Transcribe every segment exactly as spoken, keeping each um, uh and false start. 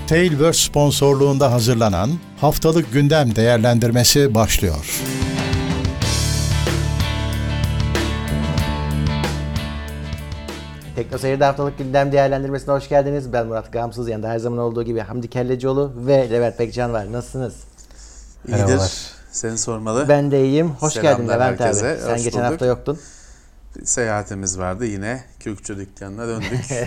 Tailverse sponsorluğunda hazırlanan Haftalık Gündem Değerlendirmesi başlıyor. Teknoseyir'de Haftalık Gündem Değerlendirmesi'ne hoş geldiniz. Ben Murat Gamsız, yanında her zaman olduğu gibi Hamdi Kellecioğlu ve Levent Pekcan var. Nasılsınız? İyidir. Merhabalar. Seni sormalı. Ben de iyiyim. Hoş Selamlar geldin Levent herkese. abi. Sen hoş geçen bulduk. hafta yoktun. Seyahatimiz vardı. Yine Kürkçü dükkanına döndük.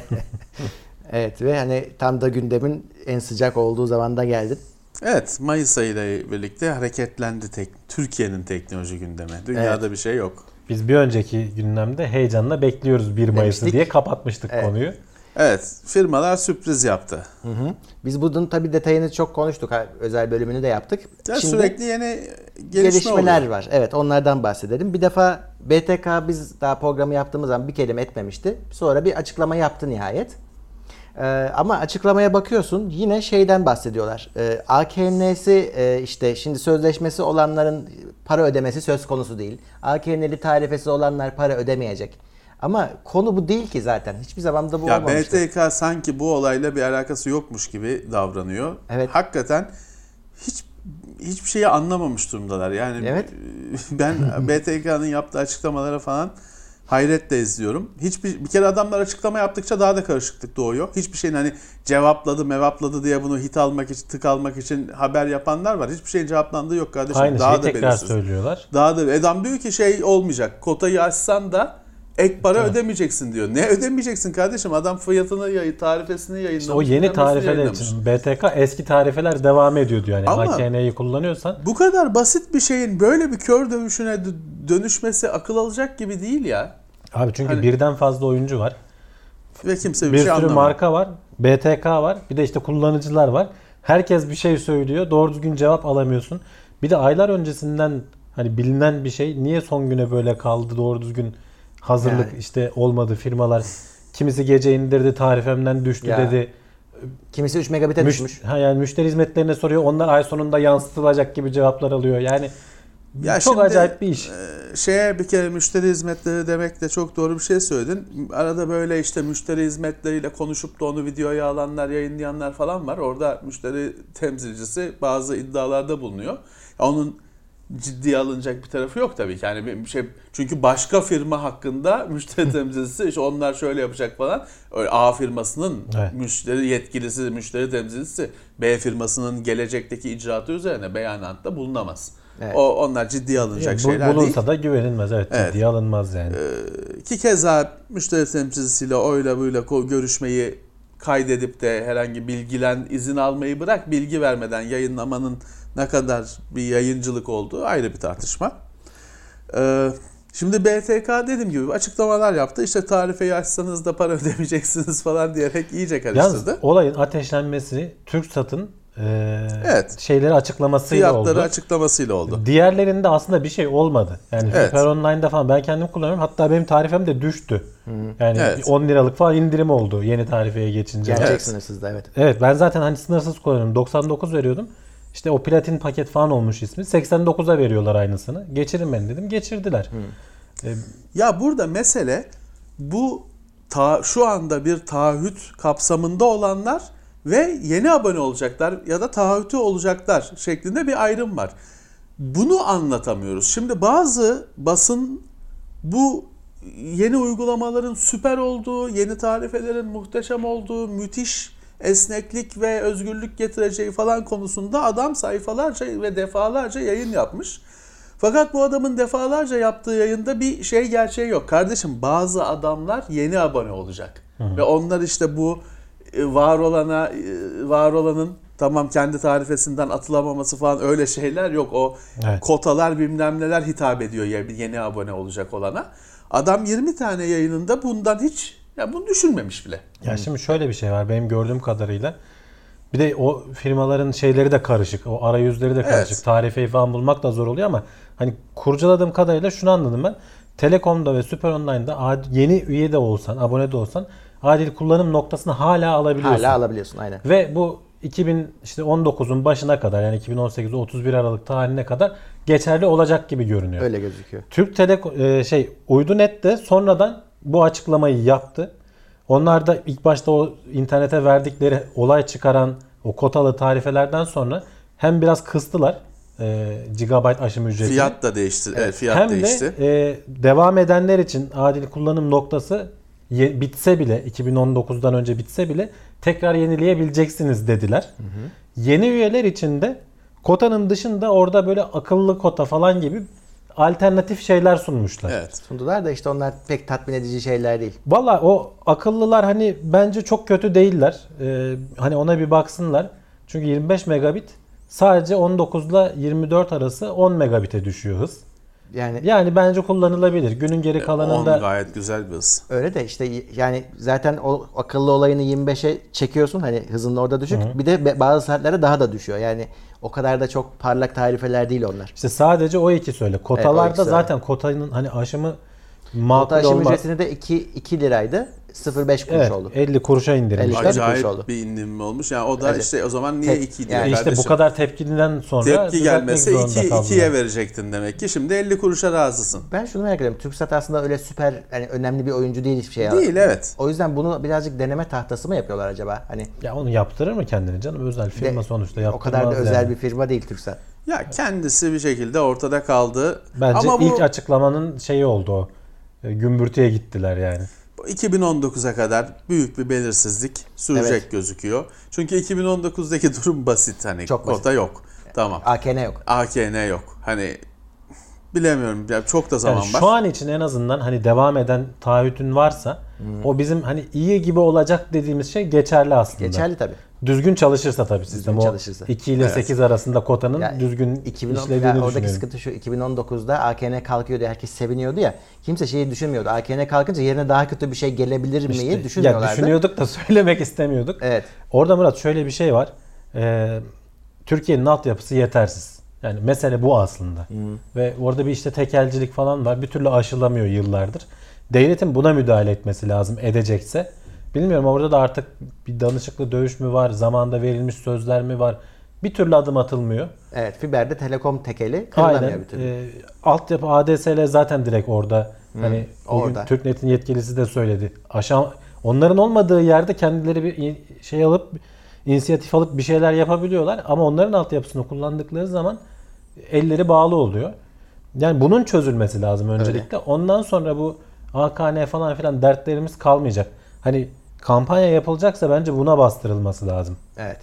Evet ve hani tam da gündemin en sıcak olduğu zamanda geldin. Evet, Mayıs ayıyla birlikte hareketlendi tek, Türkiye'nin teknoloji gündemi. Dünyada evet. bir şey yok. Biz bir önceki gündemde heyecanla bekliyoruz bir Mayıs'ı Demiştik. diye kapatmıştık evet. konuyu. Evet, firmalar sürpriz yaptı. Hı hı. Biz bunun tabii detayını çok konuştuk. Özel bölümünü de yaptık. Ya Şimdi sürekli yeni gelişme gelişmeler oluyor. var. Evet, onlardan bahsedelim. Bir defa B T K biz daha programı yaptığımız zaman bir kelime etmemişti. Sonra bir açıklama yaptı nihayet. Ee, ama açıklamaya bakıyorsun yine şeyden bahsediyorlar. Ee, A K N'si e, işte şimdi sözleşmesi olanların para ödemesi söz konusu değil. A K N'li tarifesi olanlar para ödemeyecek. Ama konu bu değil ki zaten. Hiçbir zaman da bu ya olmamıştı. B T K sanki bu olayla bir alakası yokmuş gibi davranıyor. Evet. Hakikaten hiç hiçbir şeyi anlamamış durumdalar. Yani evet. ben B T K'nın yaptığı açıklamalara falan hayretle izliyorum. Hiçbir bir kere adamlar açıklama yaptıkça daha da karışıklık doğuyor. Hiçbir şeyin hani cevapladı, mevapladı diye bunu hit almak için, tık almak için haber yapanlar var. Hiçbir şeyin cevaplandığı yok kardeşim. Aynı daha şeyi da tekrar belirsiz. söylüyorlar. Daha da adam diyor ki şey olmayacak. Kotayı açsan da ek para evet. ödemeyeceksin diyor. Ne ödemeyeceksin kardeşim? Adam fiyatını yayın, tarifesini yayınlamış. İşte o yeni tarifeler için B T K eski tarifeler devam ediyor diyor. Yani ama A K N'yi kullanıyorsan. Bu kadar basit bir şeyin böyle bir kör dövüşüne dönüşmesi akıl alacak gibi değil ya. Abi çünkü hani, birden fazla oyuncu var. Ve kimse bir, bir şey sürü anlamıyor. marka var. B T K var. Bir de işte kullanıcılar var. Herkes bir şey söylüyor. Doğru düzgün cevap alamıyorsun. Bir de aylar öncesinden hani bilinen bir şey niye son güne böyle kaldı? Doğru düzgün hazırlık yani. işte olmadı firmalar. Kimisi gece indirdi, tarifemden düştü ya. dedi. Kimisi üç megabit'e Müş, düşmüş. Ha yani müşteri hizmetlerine soruyor. Onlar ay sonunda yansıtılacak gibi cevaplar alıyor. Yani ya çok şimdi, acayip bir iş. Şeye bir kere müşteri hizmetleri demek de çok doğru bir şey söyledin. Arada böyle işte müşteri hizmetleriyle konuşup da onu videoya alanlar, yayınlayanlar falan var. Orada müşteri temsilcisi bazı iddialarda bulunuyor. Onun ciddiye alınacak bir tarafı yok tabii ki. Yani bir şey, çünkü başka firma hakkında müşteri temsilcisi işte onlar şöyle yapacak falan. Öyle A firmasının evet. müşteri yetkilisi, müşteri temsilcisi B firmasının gelecekteki icraatı üzerine beyanatta bulunamaz. Evet. O onlar ciddiye alınacak yani bu, şeyler değil. Bulunsa da güvenilmez. Evet, evet. Ciddiye alınmaz yani. Ee, ki keza müşteri temsilcisiyle oyla buyla görüşmeyi kaydedip de herhangi bilgilen izin almayı bırak, bilgi vermeden yayınlamanın ne kadar bir yayıncılık olduğu ayrı bir tartışma. Ee, şimdi B T K dediğim gibi açıklamalar yaptı. İşte tarifeyi açsanız da para ödemeyeceksiniz falan diyerek iyice karıştırdı. Yalnız olayın ateşlenmesi TürkSat'ın Ee, evet. şeyleri açıklamasıyla Fiyatları oldu. Fiyatları açıklamasıyla oldu. Diğerlerinde aslında bir şey olmadı. Yani evet. Süper Online'da falan ben kendim kullanıyorum. Hatta benim tarifem de düştü. Hmm. Yani evet. on liralık falan indirim oldu yeni tarifeye geçince. Gerçek evet. sınırsız da evet. Evet ben zaten hani sınırsız kullanıyorum. doksan dokuz veriyordum. İşte o platin paket falan olmuş ismi. seksen dokuza veriyorlar aynısını. Geçirin beni dedim. Geçirdiler. Hmm. Ee, ya burada mesele bu ta, şu anda bir taahhüt kapsamında olanlar ve yeni abone olacaklar ya da taahhütü olacaklar şeklinde bir ayrım var. Bunu anlatamıyoruz. Şimdi bazı basın bu yeni uygulamaların süper olduğu, yeni tarifelerin muhteşem olduğu, müthiş esneklik ve özgürlük getireceği falan konusunda adam sayfalarca ve defalarca yayın yapmış. Fakat bu adamın defalarca yaptığı yayında bir şey gerçeği yok. Kardeşim bazı adamlar yeni abone olacak. Hı hı. Ve onlar işte bu var olana var olanın tamam kendi tarifesinden atılamaması falan öyle şeyler yok. O evet. kotalar bilmem neler hitap ediyor yeni abone olacak olana. Adam yirmi tane yayınında bundan hiç ya bunu düşünmemiş bile. Ya şimdi şöyle bir şey var benim gördüğüm kadarıyla. Bir de o firmaların şeyleri de karışık. O arayüzleri de karışık. Evet. Tarifeyi falan bulmak da zor oluyor ama hani kurcaladığım kadarıyla şunu anladım ben. Telekom'da ve Süper Online'da yeni üye de olsan, abone de olsan adil kullanım noktasını hala alabiliyorsun. Hala alabiliyorsun aynen. Ve bu iki bin on dokuzun başına kadar yani iki bin on sekiz otuz bir Aralık tarihine kadar geçerli olacak gibi görünüyor. Öyle gözüküyor. Türk Telekom şey Uydunet de sonradan bu açıklamayı yaptı. Onlar da ilk başta o internete verdikleri olay çıkaran o kotalı tarifelerden sonra hem biraz kıstılar e, gigabyte aşım ücretini. Fiyat da değişti. Evet, fiyat hem değişti. de e, devam edenler için adil kullanım noktası ye, bitse bile iki bin on dokuzdan önce bitse bile tekrar yenileyebileceksiniz dediler. Hı hı. Yeni üyeler için de kotanın dışında orada böyle akıllı kota falan gibi alternatif şeyler sunmuşlar. Evet. Sundular da işte onlar pek tatmin edici şeyler değil. Valla o akıllılar hani bence çok kötü değiller. Ee, hani ona bir baksınlar. Çünkü yirmi beş megabit sadece on dokuzla yirmi dört arası on megabite düşüyor hız. Yani Yani bence kullanılabilir. Günün geri kalanında on gayet güzel bir hız. öyle de işte yani zaten o akıllı olayını yirmi beşe çekiyorsun hani hızın orada düşük. Hı hı. Bir de bazı saatlere daha da düşüyor. Yani o kadar da çok parlak tarifeler değil onlar. İşte sadece o iki söyle. Kotalarda evet, zaten kotanın hani aşımı makul kota aşım olmaz. ücretinde de iki liraydı. sıfır virgül beş kuruş Evet, oldu. elli kuruşa indirmişler. Acayip oldu. bir indirim olmuş. Yani o da Evet. işte o zaman niye Tek- iki diyor yani kardeşim? İşte bu kadar tepkiden sonra Tepki düzeltmek gelmese zorunda iki, kaldılar. ikiye verecektin demek ki. Şimdi elli kuruşa razısın. Ben şunu merak ediyorum. TürkSat aslında öyle süper yani önemli bir oyuncu değil hiçbir şey. Değil, evet. O yüzden bunu birazcık deneme tahtası mı yapıyorlar acaba? Hani Ya onu yaptırır mı kendini canım? Özel firma de- sonuçta o yaptırmaz kadar da özel yani. bir firma değil TürkSat. Ya kendisi bir şekilde ortada kaldı. Bence Ama bu ilk açıklamanın şeyi oldu o. E, Gümbürtüye gittiler yani. iki bin on dokuza kadar büyük bir belirsizlik sürecek Evet. gözüküyor. Çünkü iki bin on dokuzdaki durum basit. Hani Çok kota basit. yok. Tamam. A K N yok. A K N yok. Hani bilemiyorum. Yani çok da zaman Yani var. şu an için en azından hani devam eden taahhütün varsa o bizim hani iyi gibi olacak dediğimiz şey geçerli aslında. Geçerli tabii. Düzgün çalışırsa tabii sistem. O çalışırsa. iki ile Evet. sekiz arasında kotanın Ya düzgün iki bin on işlediğini ya oradaki düşünüyorum. sıkıntı şu iki bin on dokuzda A K N kalkıyor diye herkes seviniyordu ya. Kimse şeyi düşünmüyordu. A K N kalkınca yerine daha kötü bir şey gelebilir miyi İşte, düşünmüyorlardı. ya düşünüyorduk da söylemek istemiyorduk. Evet. Orada Murat şöyle bir şey var. Ee, Türkiye'nin altyapısı yetersiz. Yani mesele bu aslında. Ve orada bir işte tekelcilik falan var. Bir türlü aşılamıyor yıllardır. Devletin buna müdahale etmesi lazım edecekse. Bilmiyorum orada da artık bir danışıklı dövüş mü var? Zamanında verilmiş sözler mi var? Bir türlü adım atılmıyor. Evet, fiberde telekom tekeli kırılamıyor Aynen. bir türlü. Ee, altyapı A D S L zaten direkt orada. Hani bugün orada. TürkNet'in yetkilisi de söyledi. Aşağı onların olmadığı yerde kendileri bir şey alıp inisiyatif alıp bir şeyler yapabiliyorlar ama onların altyapısını kullandıkları zaman elleri bağlı oluyor. Yani bunun çözülmesi lazım öncelikle. Öyle. Ondan sonra bu A K N falan filan dertlerimiz kalmayacak. Hani kampanya yapılacaksa bence buna bastırılması lazım. Evet.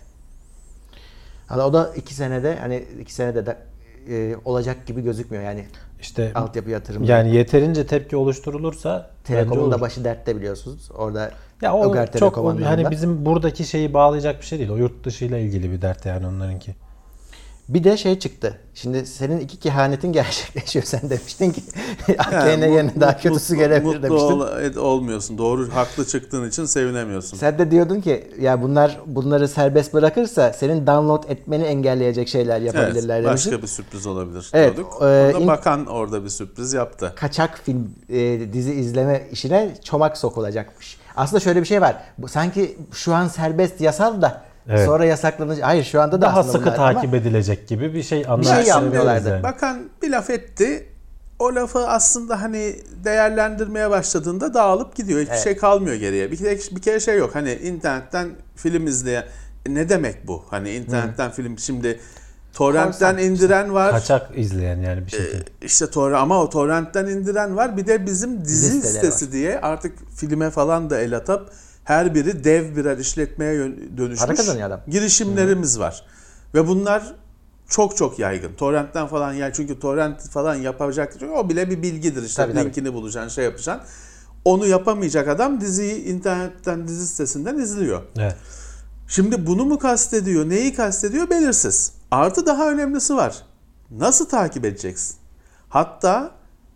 Hani o da iki senede hani iki senede de e, olacak gibi gözükmüyor yani. İşte altyapı yatırımı. Yani yeterince tepki oluşturulursa Telekom'un da başı dertte biliyorsunuz. Orada ya o Öger çok Telekom o, anlamında. hani bizim buradaki şeyi bağlayacak bir şey değil. O yurt dışı ile ilgili bir dert yani onlarınki. Bir de şey çıktı. Şimdi senin iki kehanetin gerçekleşiyor. Sen demiştin ki A K N Yani yerine daha mutlu- kötüsü gelebilir mutlu demiştin. ol- olmuyorsun. Doğru, haklı çıktığın için sevinemiyorsun. Sen de diyordun ki ya bunlar bunları serbest bırakırsa senin download etmeni engelleyecek şeyler yapabilirler Evet, demiştin. başka bir sürpriz olabilir Evet, diyorduk. e, Orada in- bakan orada bir sürpriz yaptı. Kaçak film e, dizi izleme işine çomak sokulacakmış. Aslında şöyle bir şey var. Bu sanki şu an serbest yasal da Evet. sonra yasaklanacak. Hayır şu anda da Daha aslında sıkı bunlar takip ama edilecek gibi bir şey şey anlayabiliriz yapmıyorlardı. yani. Bakan bir laf etti. O lafı aslında hani değerlendirmeye başladığında dağılıp gidiyor. Hiçbir Evet. şey kalmıyor geriye. Bir kere, bir kere şey yok. Hani internetten film izleyen ne demek bu? Hani internetten film şimdi torrentten Korsan. indiren var. Kaçak izleyen yani bir şekilde. İşte tor ama o torrentten indiren var. Bir de bizim dizi Dizi siteleri sitesi diye artık filme falan da el atıp her biri dev birer işletmeye yön- dönüşmüş Para kazanıyor adam. girişimlerimiz var. Ve bunlar çok çok yaygın. Torrentten falan yani çünkü torrent falan yapacak o bile bir bilgidir işte Tabii, tabii. linkini bulacaksın, şey yapacaksın. Onu yapamayacak adam diziyi internetten dizi sitesinden izliyor. Evet. Şimdi bunu mu kastediyor, neyi kastediyor belirsiz. Artı daha önemlisi var. Nasıl takip edeceksin? Hatta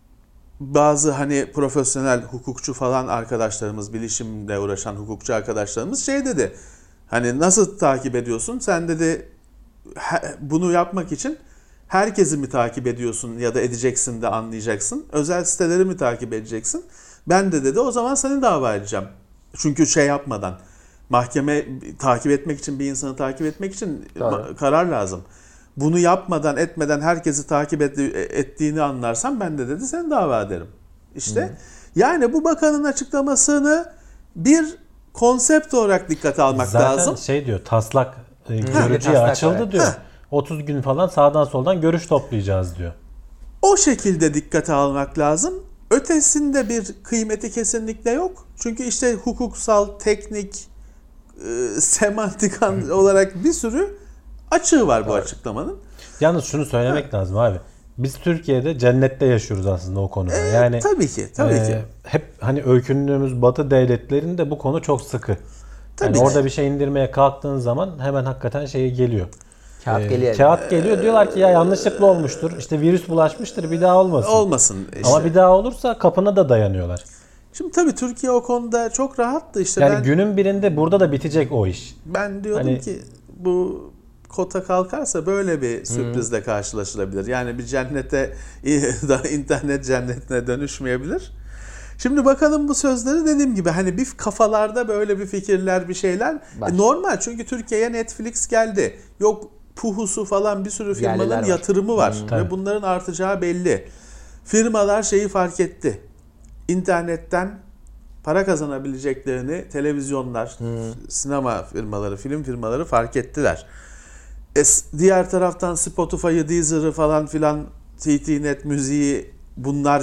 bazı hani profesyonel hukukçu falan arkadaşlarımız, bilişimle uğraşan hukukçu arkadaşlarımız şey dedi. Hani nasıl takip ediyorsun? Sen dedi he- bunu yapmak için herkesi mi takip ediyorsun ya da edeceksin de anlayacaksın. Özel siteleri mi takip edeceksin? Ben de dedi o zaman seni dava edeceğim. Çünkü şey yapmadan mahkeme takip etmek için bir insanı takip etmek için Doğru. ma- karar lazım. Bunu yapmadan etmeden herkesi takip et, ettiğini anlarsam ben de dedi seni dava ederim. İşte Hı. yani bu bakanın açıklamasını bir konsept olarak dikkate almak Zaten lazım. şey diyor taslak e, görücüye taslak açıldı olarak. diyor. Ha. otuz gün falan sağdan soldan görüş toplayacağız diyor. O şekilde dikkate almak lazım. Ötesinde bir kıymeti kesinlikle yok. Çünkü işte hukuksal, teknik, e, semantik an- olarak bir sürü açığı var bu açıklamanın. Yalnız şunu söylemek lazım abi. Biz Türkiye'de cennette yaşıyoruz aslında o konuda. E, Yani tabii ki, tabii e, ki. hep hani öykündüğümüz Batı devletlerinde bu konu çok sıkı. Tabii Yani ki. orada bir şey indirmeye kalktığın zaman hemen hakikaten şeye geliyor. Kağıt Ee, geliyor. Kağıt geliyor. Diyorlar ki ya yanlışlıkla olmuştur. İşte virüs bulaşmıştır. Bir daha olmasın. Olmasın işte. Ama bir daha olursa kapına da dayanıyorlar. Şimdi tabii Türkiye o konuda çok rahattı işte. Yani ben günün birinde burada da bitecek o iş. ben diyordum Hani- ki bu kota kalkarsa böyle bir sürprizle karşılaşılabilir. Yani bir cennete da internet cennetine dönüşmeyebilir. Şimdi bakalım bu sözleri dediğim gibi hani bir kafalarda böyle bir fikirler bir şeyler Var. E, normal çünkü Türkiye'ye Netflix geldi. Yok Puhusu falan bir sürü Yerliler firmanın var. yatırımı var Tabii. ve bunların artacağı belli. Firmalar şeyi fark etti. İnternetten para kazanabileceklerini televizyonlar, sinema firmaları, film firmaları fark ettiler. E, s- diğer taraftan Spotify'ı, Deezer'ı falan filan, T T Net müziği bunlar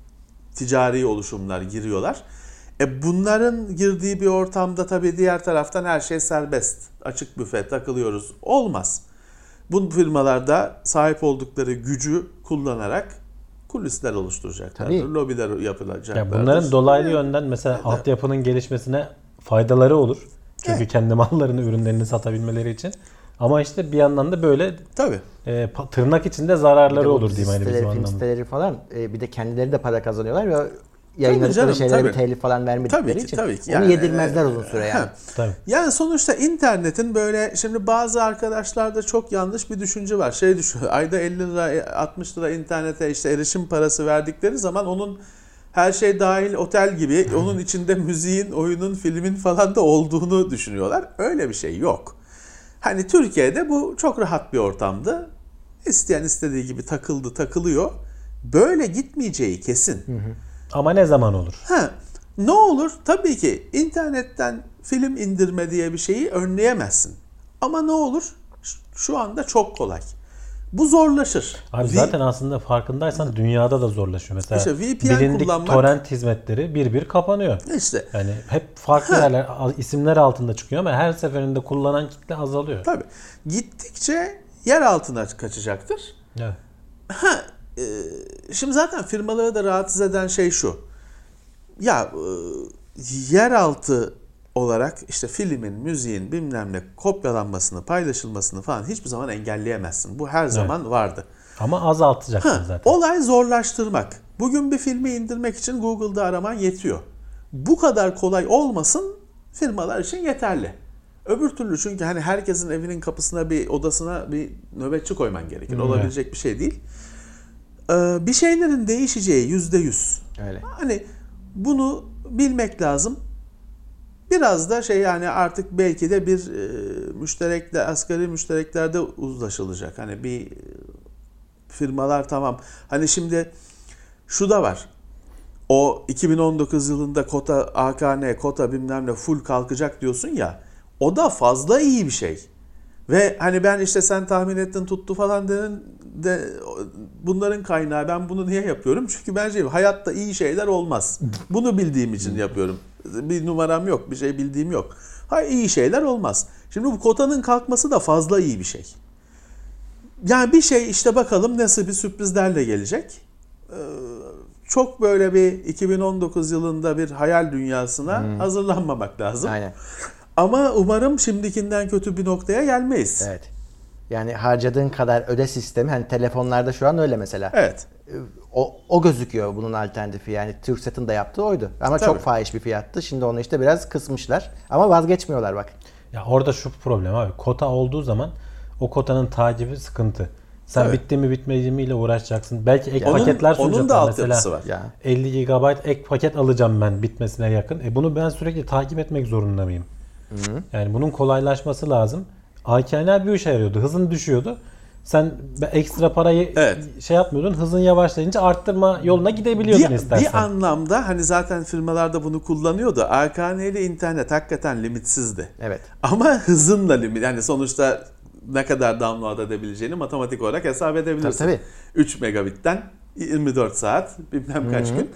ticari oluşumlar giriyorlar. E bunların girdiği bir ortamda tabii diğer taraftan her şey serbest. Açık büfe takılıyoruz. Olmaz. Bu firmalarda sahip oldukları gücü kullanarak kulisler oluşturacaklardır. Tabii. Lobiler yapılacaklardır. Yani bunların dolaylı yönden mesela altyapının gelişmesine faydaları olur. Çünkü Evet. kendi mallarını, ürünlerini satabilmeleri için. Ama işte bir yandan da böyle Tabii. e, pa- tırnak içinde zararları Bir de bu olur dizi diyeyim hani siteleri, bizim film anlamda. siteleri falan e, bir de kendileri de para kazanıyorlar ve yayınladıkları canım, şeylere bir tabii. telif falan vermedikleri Tabii ki, için tabii ki. onu Yani, yedirmezler e, uzun süre yani. ha. Tabii. Yani sonuçta internetin böyle şimdi bazı arkadaşlarda çok yanlış bir düşünce var. Şey düşünüyor. Ayda elli lira altmış lira internete işte erişim parası verdikleri zaman onun her şey dahil otel gibi onun içinde müziğin, oyunun, filmin falan da olduğunu düşünüyorlar. Öyle bir şey yok. Hani Türkiye'de bu çok rahat bir ortamdı. İsteyen istediği gibi takıldı, takılıyor. Böyle gitmeyeceği kesin. Ama ne zaman olur? Ha, ne olur? Tabii ki internetten film indirme diye bir şeyi önleyemezsin. Ama ne olur? Ş- Şu anda çok kolay. Bu zorlaşır. Abi Vi- zaten aslında farkındaysan dünyada da zorlaşıyor. Mesela İşte V P N bilindik kullanmak- torrent hizmetleri bir bir kapanıyor. İşte Yani hep farklı yerler, isimler altında çıkıyor ama her seferinde kullanan kitle azalıyor. tabii. Gittikçe yer altına kaçacaktır. Evet. Ha, e, şimdi zaten firmaları da rahatsız eden şey şu. Ya e, yeraltı olarak işte filmin, müziğin bilmem ne kopyalanmasını, paylaşılmasını falan hiçbir zaman engelleyemezsin. Bu her zaman vardı. Ama azaltacaksın Ha, zaten. olay zorlaştırmak. Bugün bir filmi indirmek için Google'da araman yetiyor. Bu kadar kolay olmasın firmalar için yeterli. Öbür türlü çünkü hani herkesin evinin kapısına bir odasına bir nöbetçi koyman gerekir. Hmm, Olabilecek bir şey değil. Ee, bir şeylerin değişeceği yüzde yüz. Öyle. Hani bunu bilmek lazım. Biraz da şey yani artık belki de bir e, müşterekle asgari müştereklerde uzlaşılacak. Hani bir e, firmalar tamam. Hani şimdi şu da var. O iki bin on dokuz yılında kota A K N, kota bilmem ne full kalkacak diyorsun ya. O da fazla iyi bir şey. Ve hani ben işte sen tahmin ettin tuttu falan dedin de bunların kaynağı ben bunu niye yapıyorum? Çünkü bence hayatta iyi şeyler olmaz. Bunu bildiğim için yapıyorum. Bir numaram yok, bir şey bildiğim yok. Hayır iyi şeyler olmaz. Şimdi bu kotanın kalkması da fazla iyi bir şey. Yani bir şey işte bakalım nasıl bir sürprizlerle gelecek. Ee, çok böyle bir iki bin on dokuz yılında bir hayal dünyasına Hmm. hazırlanmamak lazım. Aynen. Ama umarım şimdikinden kötü bir noktaya gelmeyiz. Evet. Yani harcadığın kadar öde sistemi hani telefonlarda şu an öyle mesela. Evet. O, o gözüküyor bunun alternatifi yani Turkcell'in de yaptığı oydu. Ama Tabii. çok fahiş bir fiyattı. Şimdi onu işte biraz kısmışlar. Ama vazgeçmiyorlar bak. Ya orada şu problem abi. Kota olduğu zaman o kotanın takibi sıkıntı. Sen Tabii. bitti mi bitmedi mi ile uğraşacaksın. Belki ek Onun- paketler onun da sunacaklar. altyapısı Mesela var. Ya. elli gigabayt ek paket alacağım ben bitmesine yakın. E bunu ben sürekli takip etmek zorunda mıyım? Yani bunun kolaylaşması lazım. A K N bir işe yarıyordu. Hızın düşüyordu. Sen ekstra parayı Evet. şey yapmıyordun. Hızın yavaşlayınca arttırma yoluna gidebiliyordun Bir, istersen. bir anlamda hani zaten firmalar da bunu kullanıyordu. A K N'li internet hakikaten limitsizdi. Evet. Ama hızınla limit. Yani sonuçta ne kadar download edebileceğini matematik olarak hesap edebilirsin. Tabii, tabii. üç megabitten yirmi dört saat bilmem kaç gün.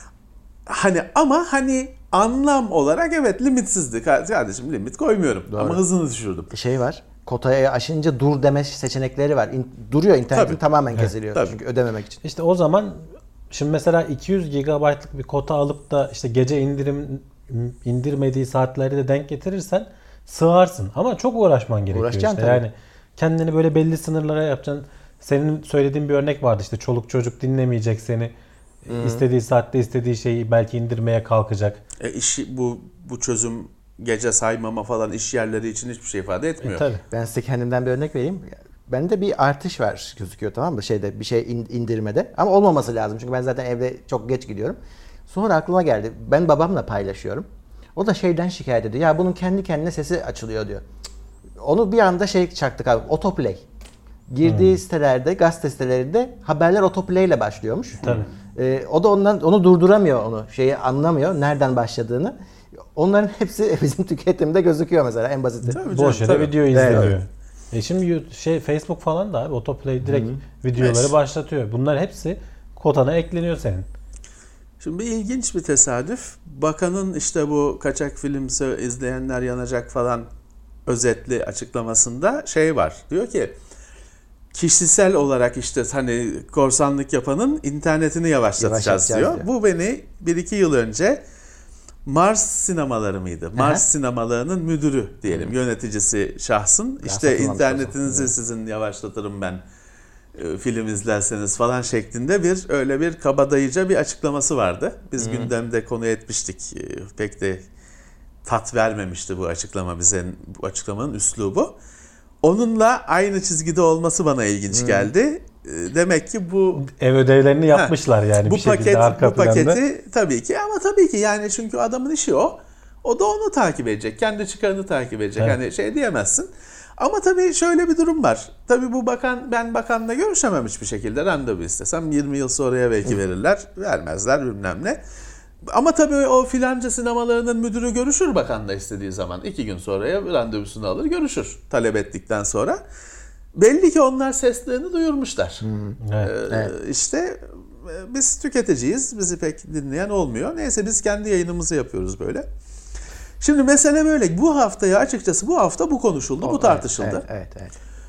Hani ama hani anlam olarak evet limitsizdi. Kardeşim limit koymuyorum. Doğru. Ama hızını düşürdüm. Şey var. Kotayı aşınca dur deme seçenekleri var. İn, duruyor internetin Tabii. tamamen kesiliyor. tabii. Çünkü ödememek için. İşte o zaman şimdi mesela iki yüz gigabaytlık bir kota alıp da işte gece indirim indirmediği saatleri de denk getirirsen sığarsın. Ama çok uğraşman gerekiyor Uğraşacaksın işte. tabii. Yani kendini böyle belli sınırlara yapacaksın. Senin söylediğin bir örnek vardı işte çoluk çocuk dinlemeyecek seni. Hmm. İstediği saatte istediği şeyi belki indirmeye kalkacak. E işi, bu bu çözüm gece saymama falan iş yerleri için hiçbir şey ifade etmiyor. E, tabii. Ben size kendimden bir örnek vereyim. Bende bir artış var gözüküyor, tamam mı? Şeyde bir şey in- indirmede. Ama olmaması lazım. Çünkü ben zaten evde çok geç gidiyorum. Sonra aklıma geldi. Ben babamla paylaşıyorum. O da şeyden şikayet ediyor. Ya bunun kendi kendine sesi açılıyor diyor. Onu bir anda şey çaktık abi. Autoplay. Girdiği hmm. sitelerde, gazete sitelerinde haberler autoplay ile başlıyormuş. Tabii. Ee, o da ondan onu durduramıyor onu. Şeyi anlamıyor nereden başladığını. Onların hepsi bizim tüketimde gözüküyor mesela en basiti. Tabii Boş canım, yere tabii. video izleniyor. Evet. E şimdi şey Facebook falan da abi autoplay direkt Hı-hı. videoları Evet. başlatıyor. Bunlar hepsi kotana ekleniyor senin. Şimdi bir ilginç bir tesadüf. Bakanın işte bu kaçak film izleyenler yanacak falan özetli açıklamasında şey var. Diyor ki kişisel olarak işte hani korsanlık yapanın internetini yavaşlatacağız, Yavaşlatacağız diyor. diyor. Bu beni bir iki yıl önce Mars sinemaları mıydı? Mars Aha. sinemalarının müdürü diyelim, hmm. yöneticisi şahsın. Ya işte satılmamış internetinizi evet. sizin yavaşlatırım ben e, film izlerseniz falan şeklinde bir öyle bir kabadayıca bir açıklaması vardı. Biz hmm. gündemde konu etmiştik. E, pek de tat vermemişti bu açıklama bize, bu açıklamanın üslubu. Onunla aynı çizgide olması bana ilginç hmm. geldi. Demek ki bu ev ödevlerini yapmışlar ha, yani bu bir şekilde paket, arka bu planda. paketi tabii ki ama tabii ki yani çünkü adamın işi o. O da onu takip edecek. Kendi çıkarını takip edecek. Evet. Hani şey diyemezsin. Ama tabii şöyle bir durum var. Tabii bu bakan, ben bakanla görüşemem hiçbir şekilde. Randevu istesem yirmi yıl sonraya belki verirler. Vermezler bilmem ne. Ama tabii o filanca sinemalarının müdürü görüşür bakanla istediği zaman. İki gün sonraya randevusunu alır görüşür talep ettikten sonra. Belli ki onlar seslerini duyurmuşlar. Hmm, evet, ee, evet. İşte biz tüketiciyiz. Bizi pek dinleyen olmuyor. Neyse biz kendi yayınımızı yapıyoruz böyle. Şimdi mesele böyle. Bu haftaya açıkçası bu hafta bu konuşuldu, oh, bu tartışıldı. Evet, evet, evet.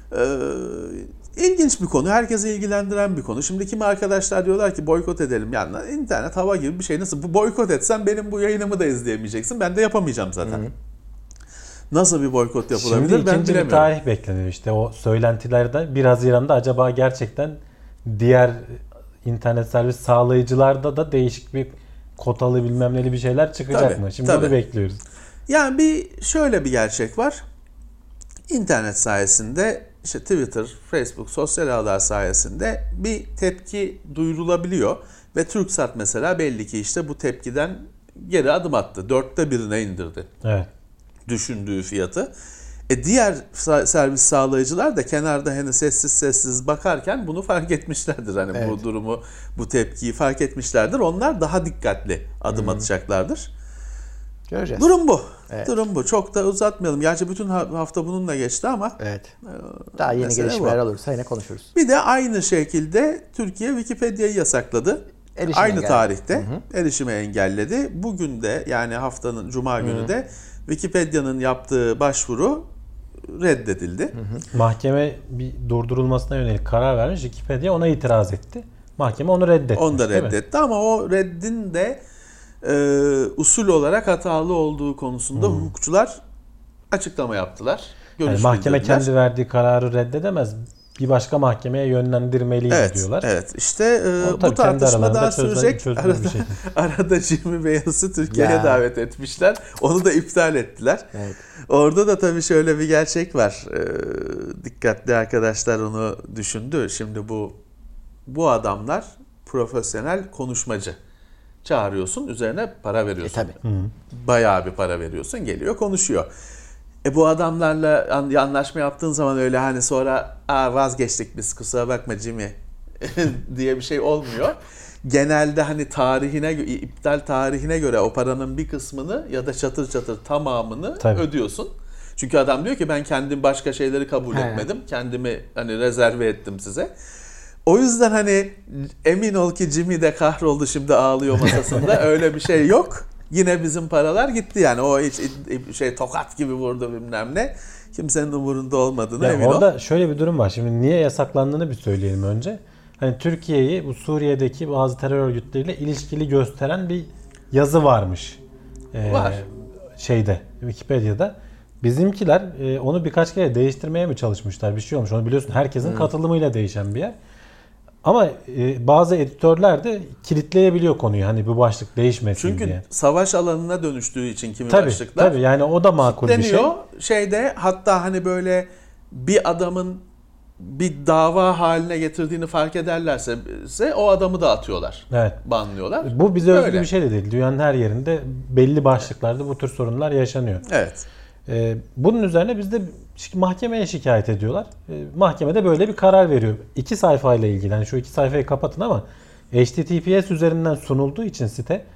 Ee, ilginç bir konu. Herkesi ilgilendiren bir konu. Şimdi kimi arkadaşlar diyorlar ki boykot edelim. Yani internet hava gibi bir şey. Nasıl? Bu boykot etsen benim bu yayınımı da izleyemeyeceksin. Ben de yapamayacağım zaten. Hmm. Nasıl bir boykot yapılabilir Şimdi ben ikinci bilemiyorum. bir tarih bekleniyor işte o söylentilerde. bir Haziran'da acaba gerçekten diğer internet servis sağlayıcılarda da değişik bir kotalı bilmem neli bir şeyler çıkacak tabii, mı? Şimdi tabii. onu bekliyoruz. Yani bir şöyle bir gerçek var. İnternet sayesinde işte Twitter, Facebook, sosyal ağlar sayesinde bir tepki duyurulabiliyor. Ve TürkSat mesela belli ki işte bu tepkiden geri adım attı. Dörtte birine indirdi. Evet. Düşündüğü fiyatı. E diğer servis sağlayıcılar da kenarda hani sessiz sessiz bakarken bunu fark etmişlerdir. Hani evet. bu durumu, bu tepkiyi fark etmişlerdir. Onlar daha dikkatli adım hmm. atacaklardır. Göreceğiz. Durum bu. Evet. Durum bu. Çok da uzatmayalım. Gerçi bütün hafta bununla geçti ama. Evet. Daha yeni gelişmeler olursa yine konuşuruz. Bir de aynı şekilde Türkiye Wikipedia'yı yasakladı. Erişime aynı engelledi. Tarihte hı hı. erişime engelledi. Bugün de yani haftanın Cuma günü hı. de Wikipedia'nın yaptığı başvuru reddedildi. Hı hı. Mahkeme bir durdurulmasına yönelik karar vermiş. Wikipedia ona itiraz etti. Mahkeme onu reddetmiş. Onu da reddetti ama o reddin de e, usul olarak hatalı olduğu konusunda hmm. hukukçular açıklama yaptılar. Yani mahkeme kendi verdiği kararı reddedemez. Bir başka mahkemeye yönlendirmeliyiz evet, diyorlar. Evet. İşte e, bu tartışma daha sürecek. Çözen, arada, arada Jimmy Wales'ı Türkiye'ye davet etmişler. Onu da iptal ettiler. Evet. Orada da tabii şöyle bir gerçek var. E, dikkatli arkadaşlar onu düşündü. Şimdi bu bu adamlar profesyonel konuşmacı. Çağırıyorsun, üzerine para veriyorsun. E, tabii. Bayağı bir para veriyorsun, geliyor konuşuyor. E bu adamlarla an- anlaşma yaptığın zaman öyle hani sonra Aa, vazgeçtik biz kusura bakma Jimmy diye bir şey olmuyor. Genelde hani tarihine gö- iptal tarihine göre o paranın bir kısmını ya da çatır çatır tamamını Tabii. ödüyorsun. Çünkü adam diyor ki ben kendim başka şeyleri kabul He. etmedim. Kendimi hani rezerve ettim size. O yüzden hani emin ol ki Jimmy de kahroldu şimdi ağlıyor masasında. Öyle bir şey yok. Yine bizim paralar gitti yani. O hiç şey tokat gibi vurdu bilmem ne. Kimsenin umurunda olmadığını Ya emin orada ol. şöyle bir durum var. Şimdi niye yasaklandığını bir söyleyelim önce. Hani Türkiye'yi bu Suriye'deki bazı terör örgütleriyle ilişkili gösteren bir yazı varmış. Ee, Var. Şeyde Wikipedia'da. Bizimkiler e, onu birkaç kere değiştirmeye mi çalışmışlar? Bir şey olmuş. Onu biliyorsun herkesin Hmm. katılımıyla değişen bir yer. Ama e, bazı editörler de kilitleyebiliyor konuyu. Hani bu başlık değişmesin Çünkü diye. savaş alanına dönüştüğü için kimi Tabii başlıklar. tabii yani o da makul bir şey. Deniyor şeyde hatta hani böyle bir adamın bir dava haline getirdiğini fark ederlerse ise o adamı da atıyorlar. Evet. Banlıyorlar. Bu bize özgü Öyle. bir şey de değil. Dünyanın her yerinde belli başlıklarda bu tür sorunlar yaşanıyor. Evet. Ee, bunun üzerine biz de şi- mahkemeye şikayet ediyorlar. Ee, mahkemede böyle bir karar veriyor. İki sayfayla ilgili. Yani şu iki sayfayı kapatın ama H T T P S üzerinden sunulduğu için site